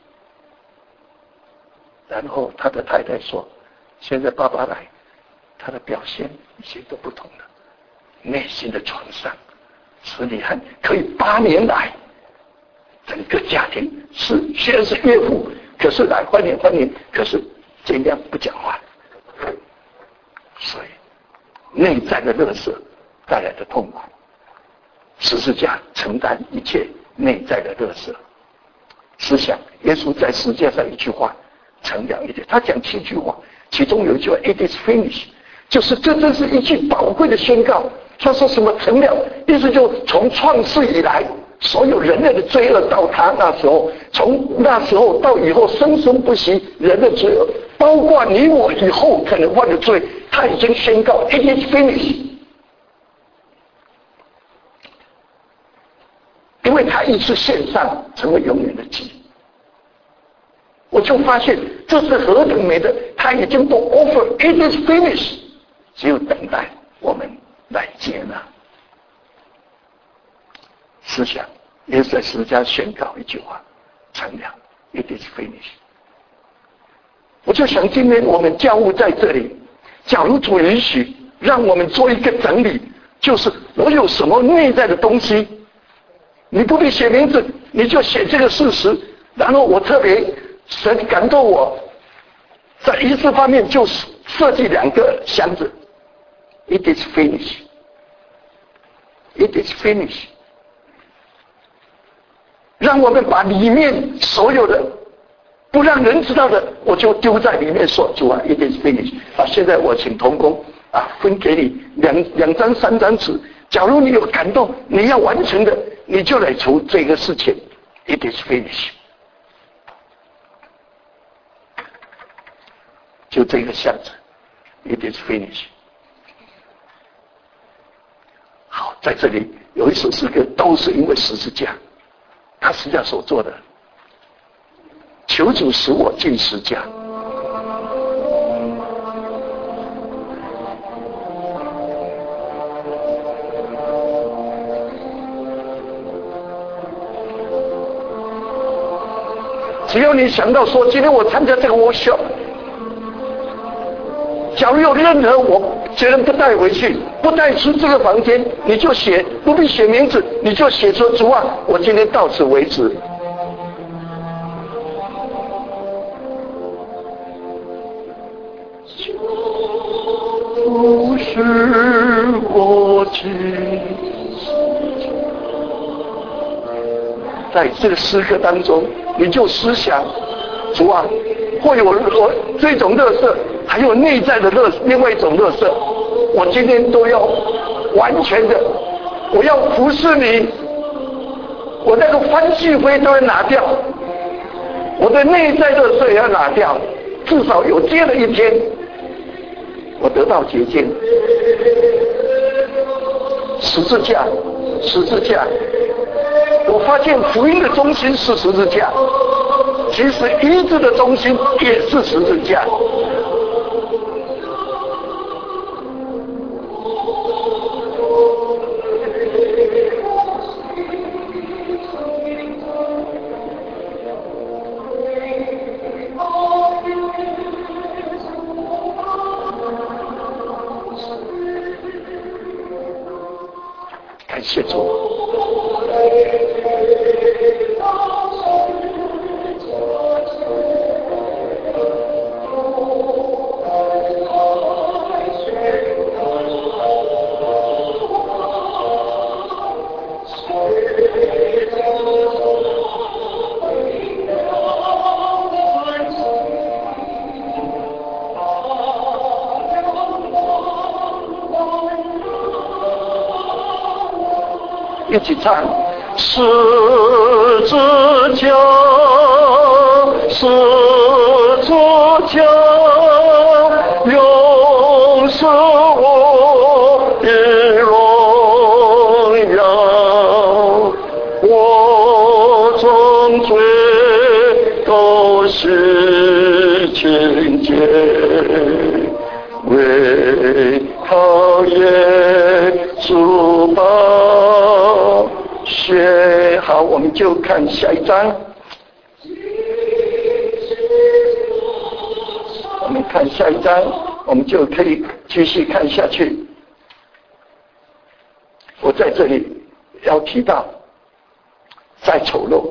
然后他的太太说：“现在爸爸来，他的表现已经都不同了，内心的创伤使你看，可以八年来，整个家庭是虽然是岳父，可是来欢迎欢迎，可是尽量不讲话。所以内在的垃圾带来的痛苦，十字架承担一切内在的垃圾。思想，耶稣在十字架上一句话。”成了一点，他讲七句话，其中有一句话 "It is finished"， 就是这真是一句宝贵的宣告。他说什么成了，意思就从创世以来，所有人类的罪恶到他那时候，从那时候到以后生生不息人的罪恶，包括你我以后可能犯的罪，他已经宣告 "It is finished"， 因为他一次献上，成为永远的祭。我就发现这是何等美的，他已经都 offer it is finished， 只有等待我们来接纳。思想，耶稣在十字架宣告一句话：成了 ，it is finished。我就想，今天我们教务在这里， 假如主允许，让我们做一个整理，就是我有什么内在的东西，你不必写名字，你就写这个事实。然后我特别神感动我，在仪式方面就设计两个箱子。It is finished. It is finished. 让我们把里面所有的不让人知道的，我就丢在里面说，主啊 ，It is finished。啊，现在我请同工啊，分给你两两张、三张纸。假如你有感动，你要完成的，你就来除这个事情。It is finished。就这个箱子 ，It is finished。好，在这里有一首诗歌，都是因为十字架。他十字架所做的，求主使我进十字架。只要你想到说，今天我参加这个workshop，假如有任何我觉得不带回去，不带出这个房间，你就写，不必写名字，你就写说主啊，我今天到此为止。不是我进，在这个诗歌当中，你就思想，主啊，会有我这种垃圾，还有内在的垃，另外一种垃圾，我今天都要完全的，我要服侍你，我那个番气灰都要拿掉，我的内在垃圾也要拿掉，至少有这样的一天，我得到洁净。十字架，十字架，我发现福音的中心是十字架，其实医治的中心也是十字架。感谢主。一起唱，十字架，十字架，永是我的荣耀，我从罪都是清洁，为讨耶稣吧。学好，我们就看下一章。我们看下一章，我们就可以继续看下去。我在这里要提到，再丑陋，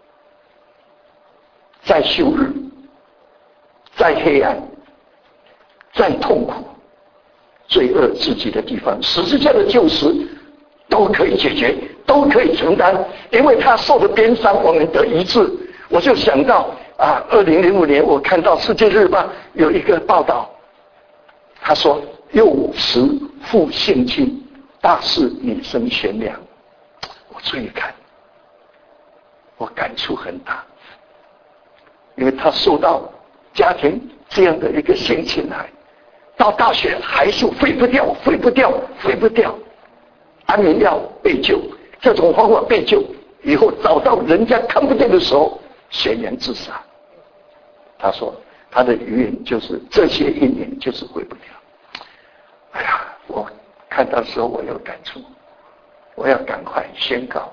再羞辱，再黑暗，再痛苦，罪恶至极的地方，十字架的救赎都可以解决，都可以承担，因为他受的鞭伤，我们得医治。我就想到啊，二零零五年我看到《世界日报》有一个报道，他说幼时负性侵，大肆女生悬梁。我注意看，我感触很大，因为他受到家庭这样的一个性侵害，到大学还是废不掉，废不掉，废不掉。安眠药被救，这种方法被救以后，找到人家看不见的时候，宣言自杀。他说他的语言就是这些一年就是毁不掉。哎呀，我看到的时候我有感触，我要赶快宣告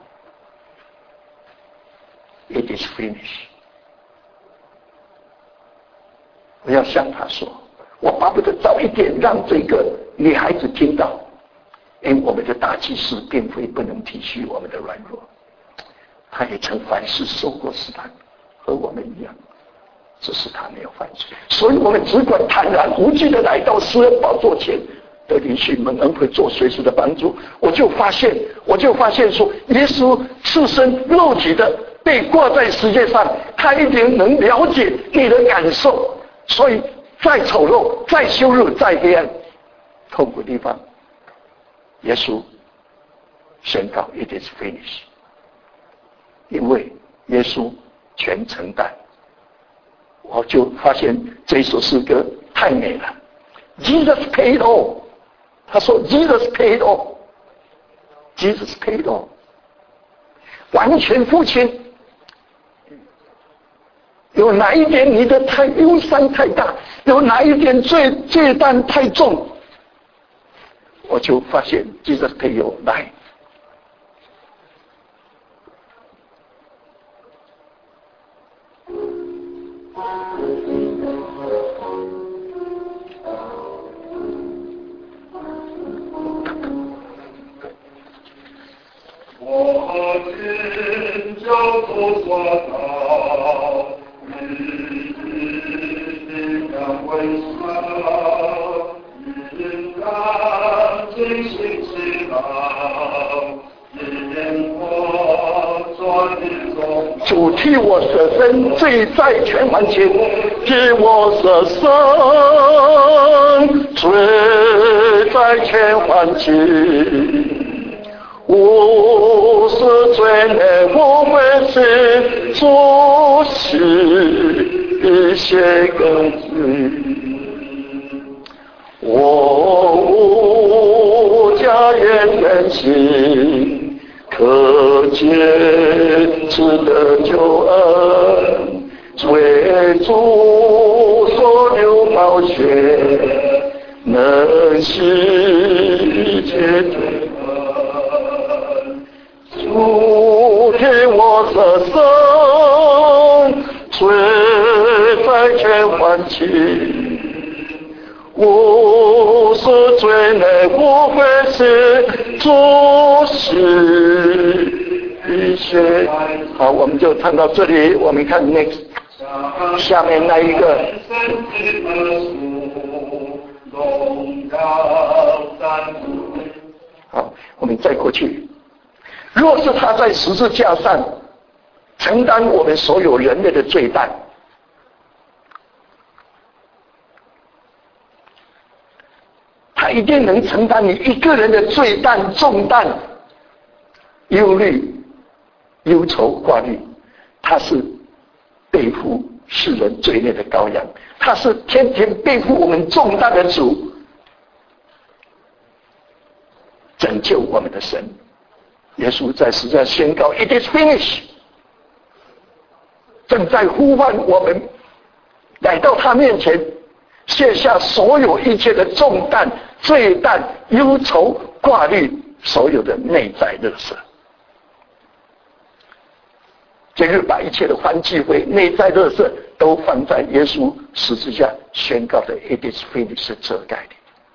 ，It is finished。我要向他说， 我巴不得早一点让这个女孩子听到，因为我们的大祭司并非不能体恤我们的软弱，他也曾凡事受过试探，和我们一样，只是他没有犯罪。所以我们只管坦然无惧的来到施恩宝座前，得领许蒙恩惠做随时的帮助。我就发现，我就发现说，耶稣赤身肉体的被挂在世界上，他一定能了解你的感受。所以再丑陋、再羞辱、再黑暗、痛苦的地方，耶稣宣告 "It is finished"， 因为耶稣全承担。我就发现这首诗歌太美了。Jesus paid all， 他说 Jesus paid all，Jesus paid all， 完全付清。有哪一点你的太忧伤太大，有哪一点罪罪担太重，我就发现 Jesus paid all 来。 我今朝作所道，日日感为色，日感尽心祈祷，日人我作日中。 主替我舍身，罪在全还清；替我舍身，罪在全还清。无是罪孽，无非是主洗一些个罪。我无家园远行，可见值得救恩，为主所流宝血，能洗解罪。主替我舍身，罪在全还清。无是罪孽，无非是主洗一些。好，我们就唱到这里。我们看 next 下面那一个。好，我们再过去。若是他在十字架上承担我们所有人类的罪担，他一定能承担你一个人的罪担重担、忧虑、忧愁、挂虑。他是背负世人罪孽的羔羊，他是天天背负我们重担的主，拯救我们的神。耶稣在十字架宣告 "It is finished"， 正在呼唤我们来到他面前，卸下所有一切的重担、罪担、忧愁、挂虑，所有的内在垃圾。今日把一切的欢聚会、内在垃圾都放在耶稣十字架宣告的 "It is finished" 遮盖里，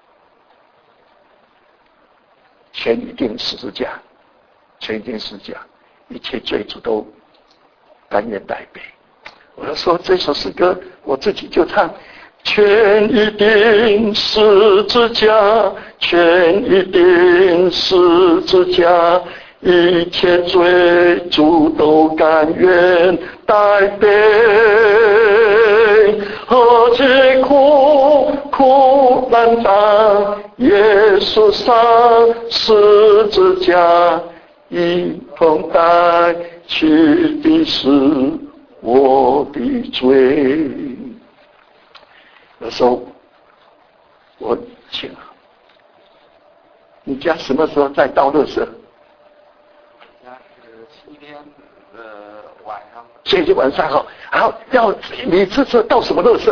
全一定十字架。全定十字架，一切罪主都甘愿代背。我就说这首诗歌，我自己就唱：全一定十字架，全一定十字架，一切罪主都甘愿代背。何其苦苦难当，耶稣上十字架。一同带去的是我的罪。有时候我请了，你家什么时候在倒垃圾？ 家是七天呃晚上。 星期晚上好，然后要你这次倒什么垃圾？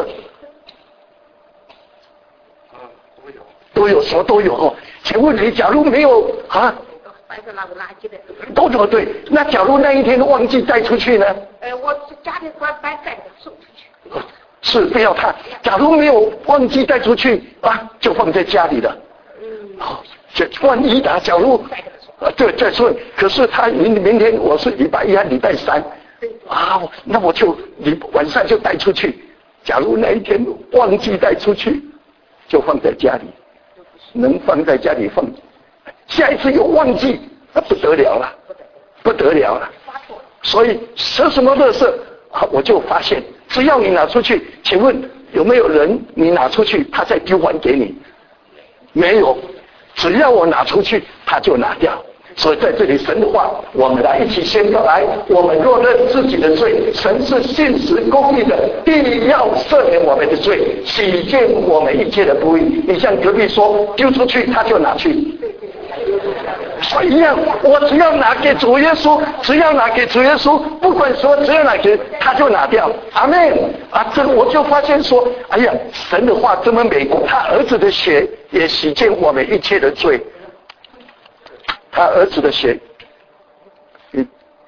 嗯，都有。 都有，什么都有哦。请问你假如没有啊？ 带着那个垃圾的， 都怎么对？那假如那一天忘记带出去呢？ 呃，我家里把把带着送出去。 是不要他。假如没有忘记带出去啊，就放在家里了。好，这万一的，假如啊，对，再说，可是他明明天我是礼拜一还礼拜三啊，那我就你晚上就带出去。假如那一天忘记带出去，就放在家里，能放在家里放。下一次又忘记，那不得了了，不得了了。所以舍什么垃圾啊，我就发现，只要你拿出去，请问有没有人你拿出去，他再丢还给你？没有，只要我拿出去，他就拿掉。所以在这里，神的话，我们来一起宣告来：我们若认自己的罪，神是信实公义的，必要赦免我们的罪，洗净我们一切的不义。你向隔壁说，丢出去他就拿去。所以一样，我只要拿给主耶稣，只要拿给主耶稣，不管说只要拿给他就拿掉。阿们啊！这我就发现说，哎呀，神的话这么美，他儿子的血也洗净我们一切的罪。他儿子的血，嗯，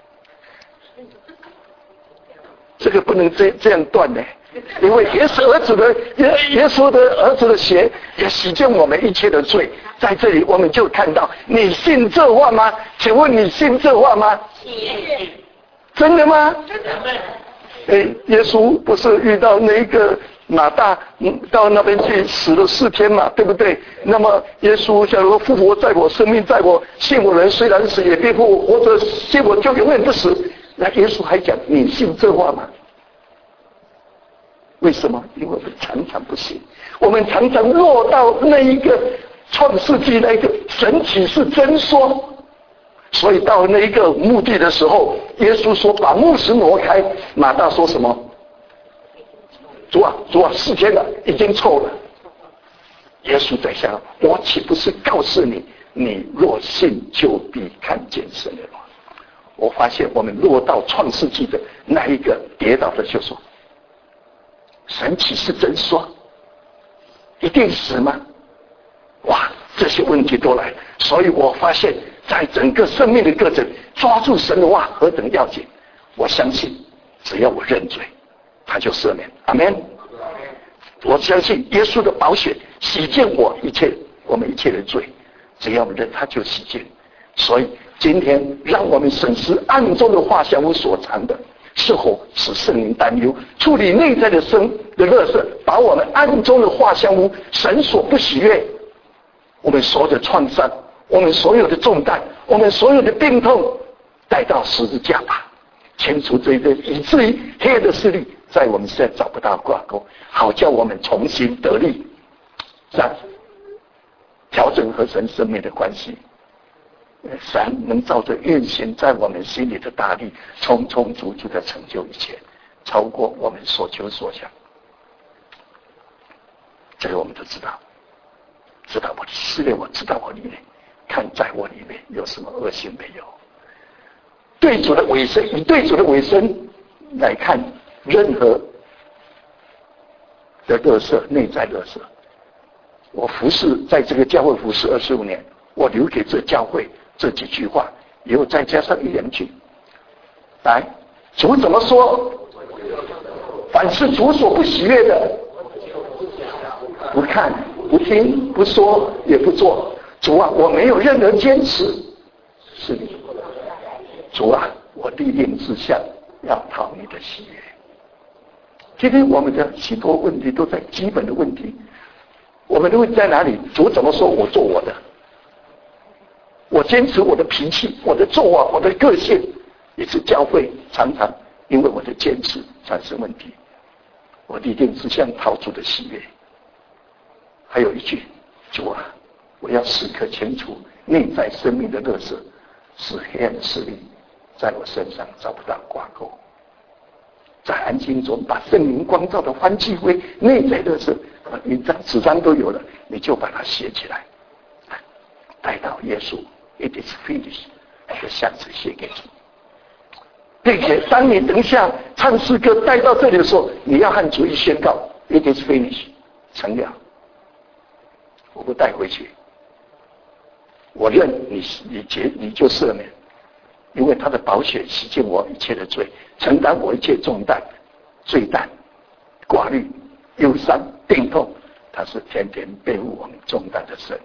这个不能这这样断呢，因为耶稣儿子的耶耶稣的儿子的血也洗净我们一切的罪。在这里我们就看到，你信这话吗？请问你信这话吗？信。真的吗？真的。哎，耶稣不是遇到那个马大，嗯，到那边去死了四天嘛，对不对？那么耶稣假如复活在我，生命在我，信我人虽然死也必复活，或者信我就永远不死。那耶稣还讲，你信这话吗？为什么？因为我们常常不信，我们常常落到那一个创世纪那一个神启示真说。所以到那一个墓地的时候，耶稣说把木石挪开，马大说什么？主啊，主啊，四天了，已经臭了。耶稣在想，我岂不是告诉你，你若信就必看见神的吗？我发现我们落到创世纪的那一个跌倒的，就说神启示真说，一定死吗？哇，这些问题都来，所以我发现在整个生命的过程，抓住神的话何等要紧。我相信只要我认罪，他就赦免。阿们。我相信耶稣的宝血洗净我一切我们一切的罪，只要我们认他就洗净。所以今天让我们审视暗中的画像屋所藏的，是否使圣灵担忧，处理内在的生的垃圾，把我们暗中的画像屋神所不喜悦，我们所有的创伤，我们所有的重担，我们所有的病痛，带到十字架吧，清除这一个以至于黑暗的势力在我们现在找不到挂钩，好叫我们重新得力，让调整和神生命的关系。神能照着运行在我们心里的大力，充充足足的成就一切，超过我们所求所想。这个我们都知道，知道我的思念，我知道我里面，看在我里面有什么恶行没有。对主的委身，以对主的委身来看，任何的垃圾，内在垃圾。我服侍在这个教会服侍二十五年，我留给这教会这几句话，以后再加上一两句。来，主怎么说？凡是主所不喜悦的，不看、不听、不说，也不做。主啊，我没有任何坚持，是你。主啊，我立定志向，要讨你的喜悦。今天我们的许多问题都在基本的问题，我们的问题在哪里？主怎么说，我做我的。我坚持我的脾气，我的做法，我的个性，也是教会常常因为我的坚持产生问题。我立定志向，讨主的喜悦。还有一句，主啊，我要时刻清除内在生命的垃圾，使黑暗的势力在我身上找不到挂钩。在安静中把圣灵光照的欢聚会内在垃圾，你张纸张都有了，你就把它写起来，带到耶稣 ，It is finished， 就像是写给主，并且当你等一下唱诗歌带到这里的时候，你要和主一宣告 ，It is finished， 成了，我不带回去，我认你，你结你就赦免。因为他的宝血洗净我一切的罪，承担我一切重担、罪担。 挂虑、忧伤、病痛，他是天天背负我们重担的神。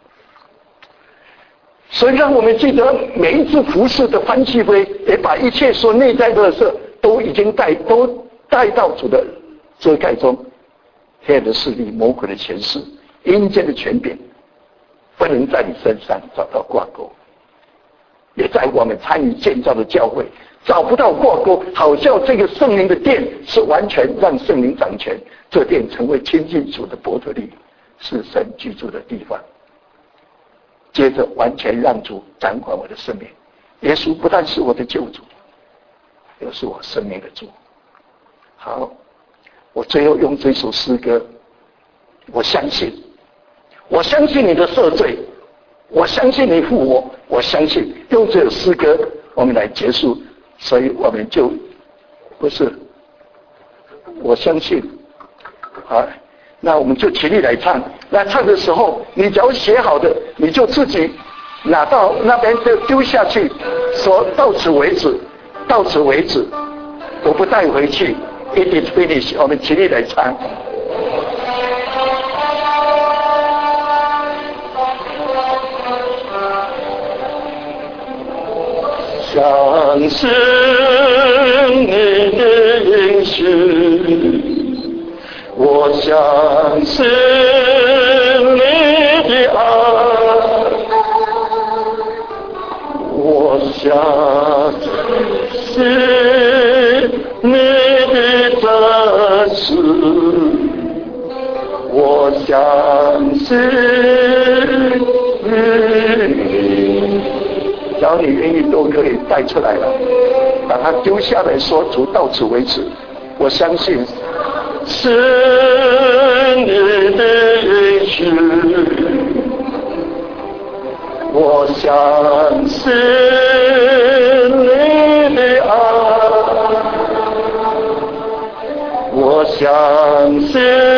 所以让我们记得，每一次服侍的番契会，也把一切所内在的事都已经带都带到主的遮盖中。黑暗的势力、魔鬼的权势、阴间的权柄，不能在你身上找到挂钩。也在我们参与建造的教会找不到挂钩，好叫这个圣灵的殿是完全让圣灵掌权，这殿成为亲近主的伯特利，是神居住的地方。接着完全让主掌管我的生命。耶稣不但是我的救主，也是我生命的主。好，我最后用这首诗歌，我相信，我相信你的赦罪，我相信你复活，我相信。用这首诗歌我们来结束，所以我们就不是我相信。好，那我们就起立来唱。那唱的时候，你只要写好的，你就自己拿到那边就丢下去，说到此为止，到此为止，我不带回去。It is finished。我们起立来唱。相信你的应许，我相信你的爱，我相信你的真实，我相信你。只要你愿意，都可以带出来了，把它丢下来说，主到此为止。我相信是你的应许，我相信你的爱，我相信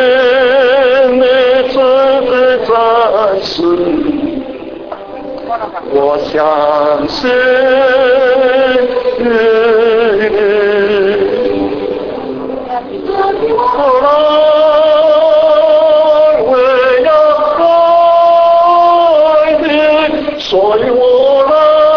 你是真实，我相信后来为要爱你，所以我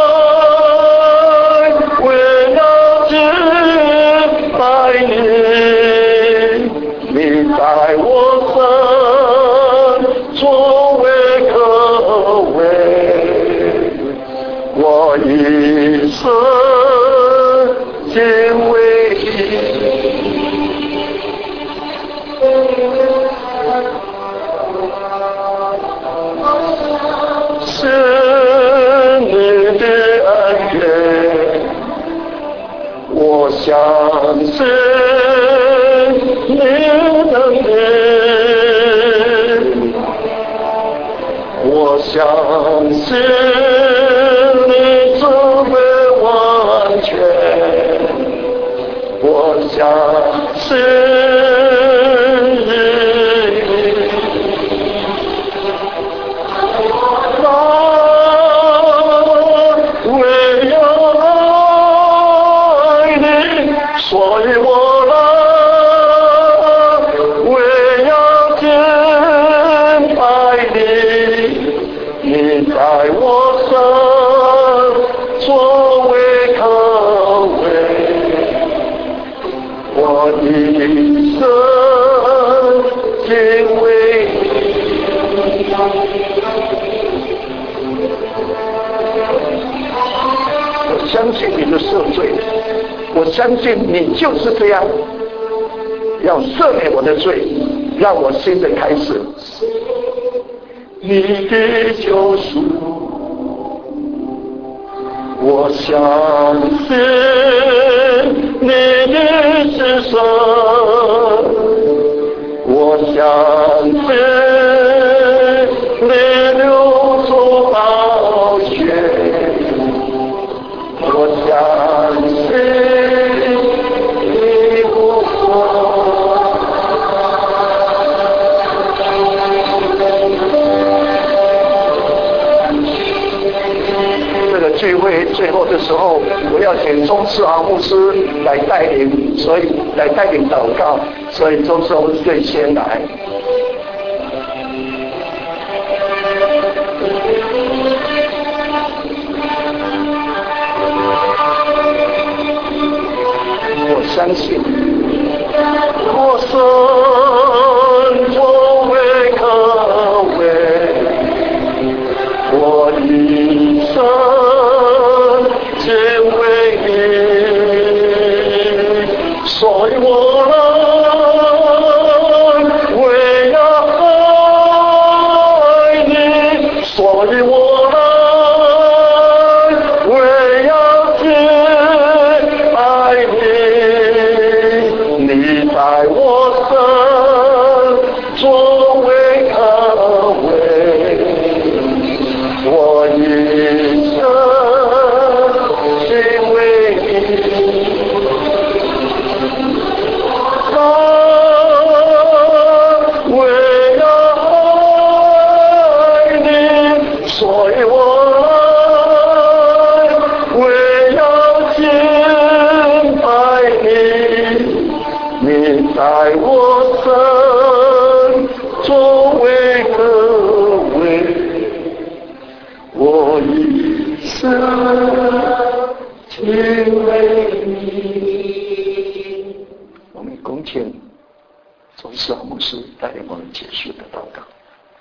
来为要敬拜你，你在我身作为可畏，我一生敬畏你。是你的恩典，我相信你能力，我相信你准备完全，我相信所以我来为要敬拜你，你在我身作为可畏，我一生敬畏你。我相信你的赦罪，我相信你就是这样，要赦免我的罪，让我新的开始。你的救赎，我相信你的施舍，我相信你流出宝血，我相信聚会最后的时候，我要请钟世豪牧师来带领，所以来带领祷告，所以钟世豪牧师最先来。我相信，我生作为可畏，我一生皆为你，所以我能为了爱你，所以我能为了去爱你，你在我身作为可畏，我一生只为你，为了爱你，所以我为了敬拜你，你在我身作为可畏，我一生敬畏你。我们恭请钟世豪牧师带领我们结束的祷告。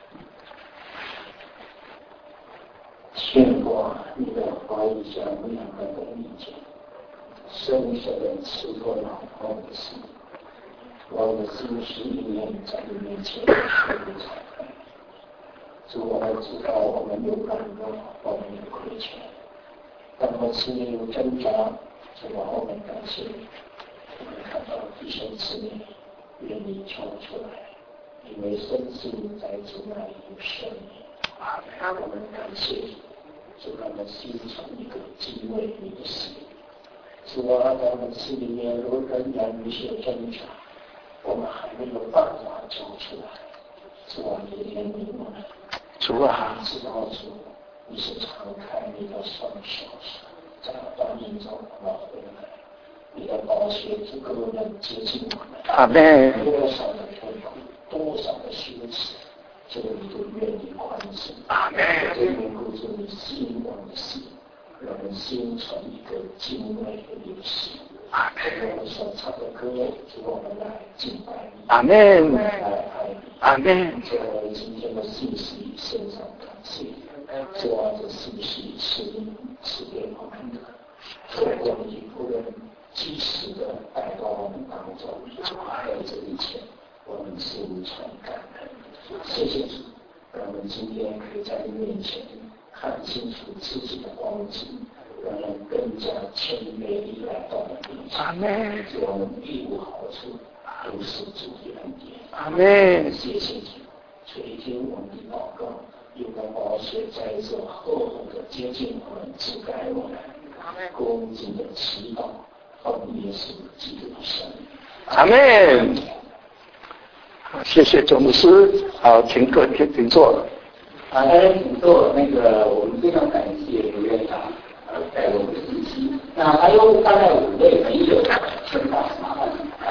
宣过你的话语将我两个的意见，深深的刺破了我的心，我的心是一面在你面前的敞开。主，我们知道我们有软弱，我们有亏欠，当我心里有挣扎，主啊，我们感谢你，我们看到弟兄姊妹愿意跳出来，因为深信在主那里有生命。我们感谢你，主，让我们心存一个敬畏你的心。主啊，在我们心里面若仍然有一些挣扎，我们还没有办法走出来。主啊，你怜悯我们。 主啊， 知道主，你是敞开你的双手，在环境中我们回来，你的宝血足够能接近我们。 阿们。 多少的痛苦，多少的羞耻，这个你都愿意宽恕。 阿们。 这能够做你心中的心，让我们心存一个敬畏的灵心。 阿们。 我们所唱的歌，主我们来敬拜你。 阿们。 来爱你。 阿们。 这为今天的信息献上感谢。这样的信息是你赐给我们的，所以我们以不能及时的带到我们当中。在这一切，我们心存感恩。谢谢主，让我们今天可以在你面前看清楚自己的光景，让人更加谦卑地来到你面前。 阿们。 使我们一无好处，都是主的恩典。 阿们。 谢谢主，垂听我们的祷告，有个宝血在这厚厚的接近我们，覆盖我们，恭敬的祈祷，奉耶稣基督的圣名。 阿们。谢谢总牧师，好，请各位请坐。 啊，大家请坐。那个，我们非常感谢刘院长呃带我们的信息。那还有大概五位朋友请到，麻烦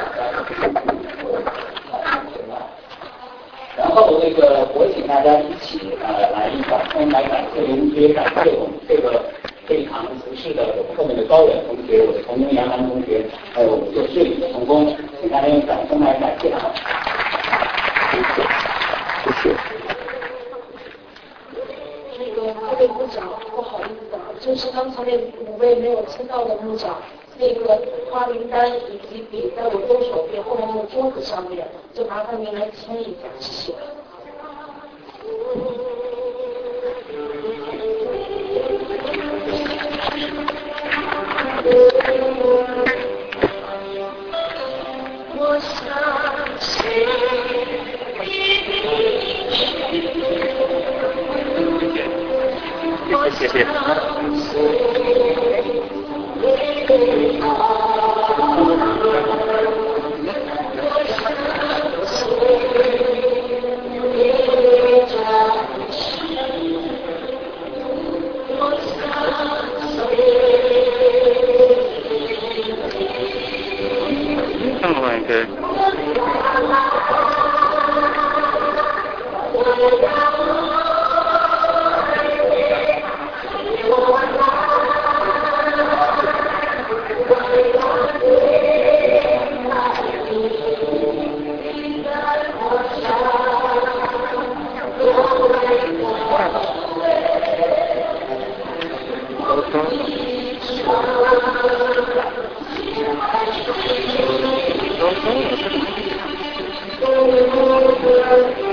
然后那个，我请大家一起呃来掌声来感谢刘同学，感谢我们这个非常熟识的我们后面的高远同学，我的同工杨澜同学，还有我们做摄影的同工，请大家用掌声来感谢他。 谢谢。 那个各位部长，不好意思啊，就是刚才那五位没有签到的部长，那个花名单以及笔在我右手边后面那个桌子上面，就麻烦您来签一下，谢谢。我相信谢谢。 我上来嘅。 Thank you.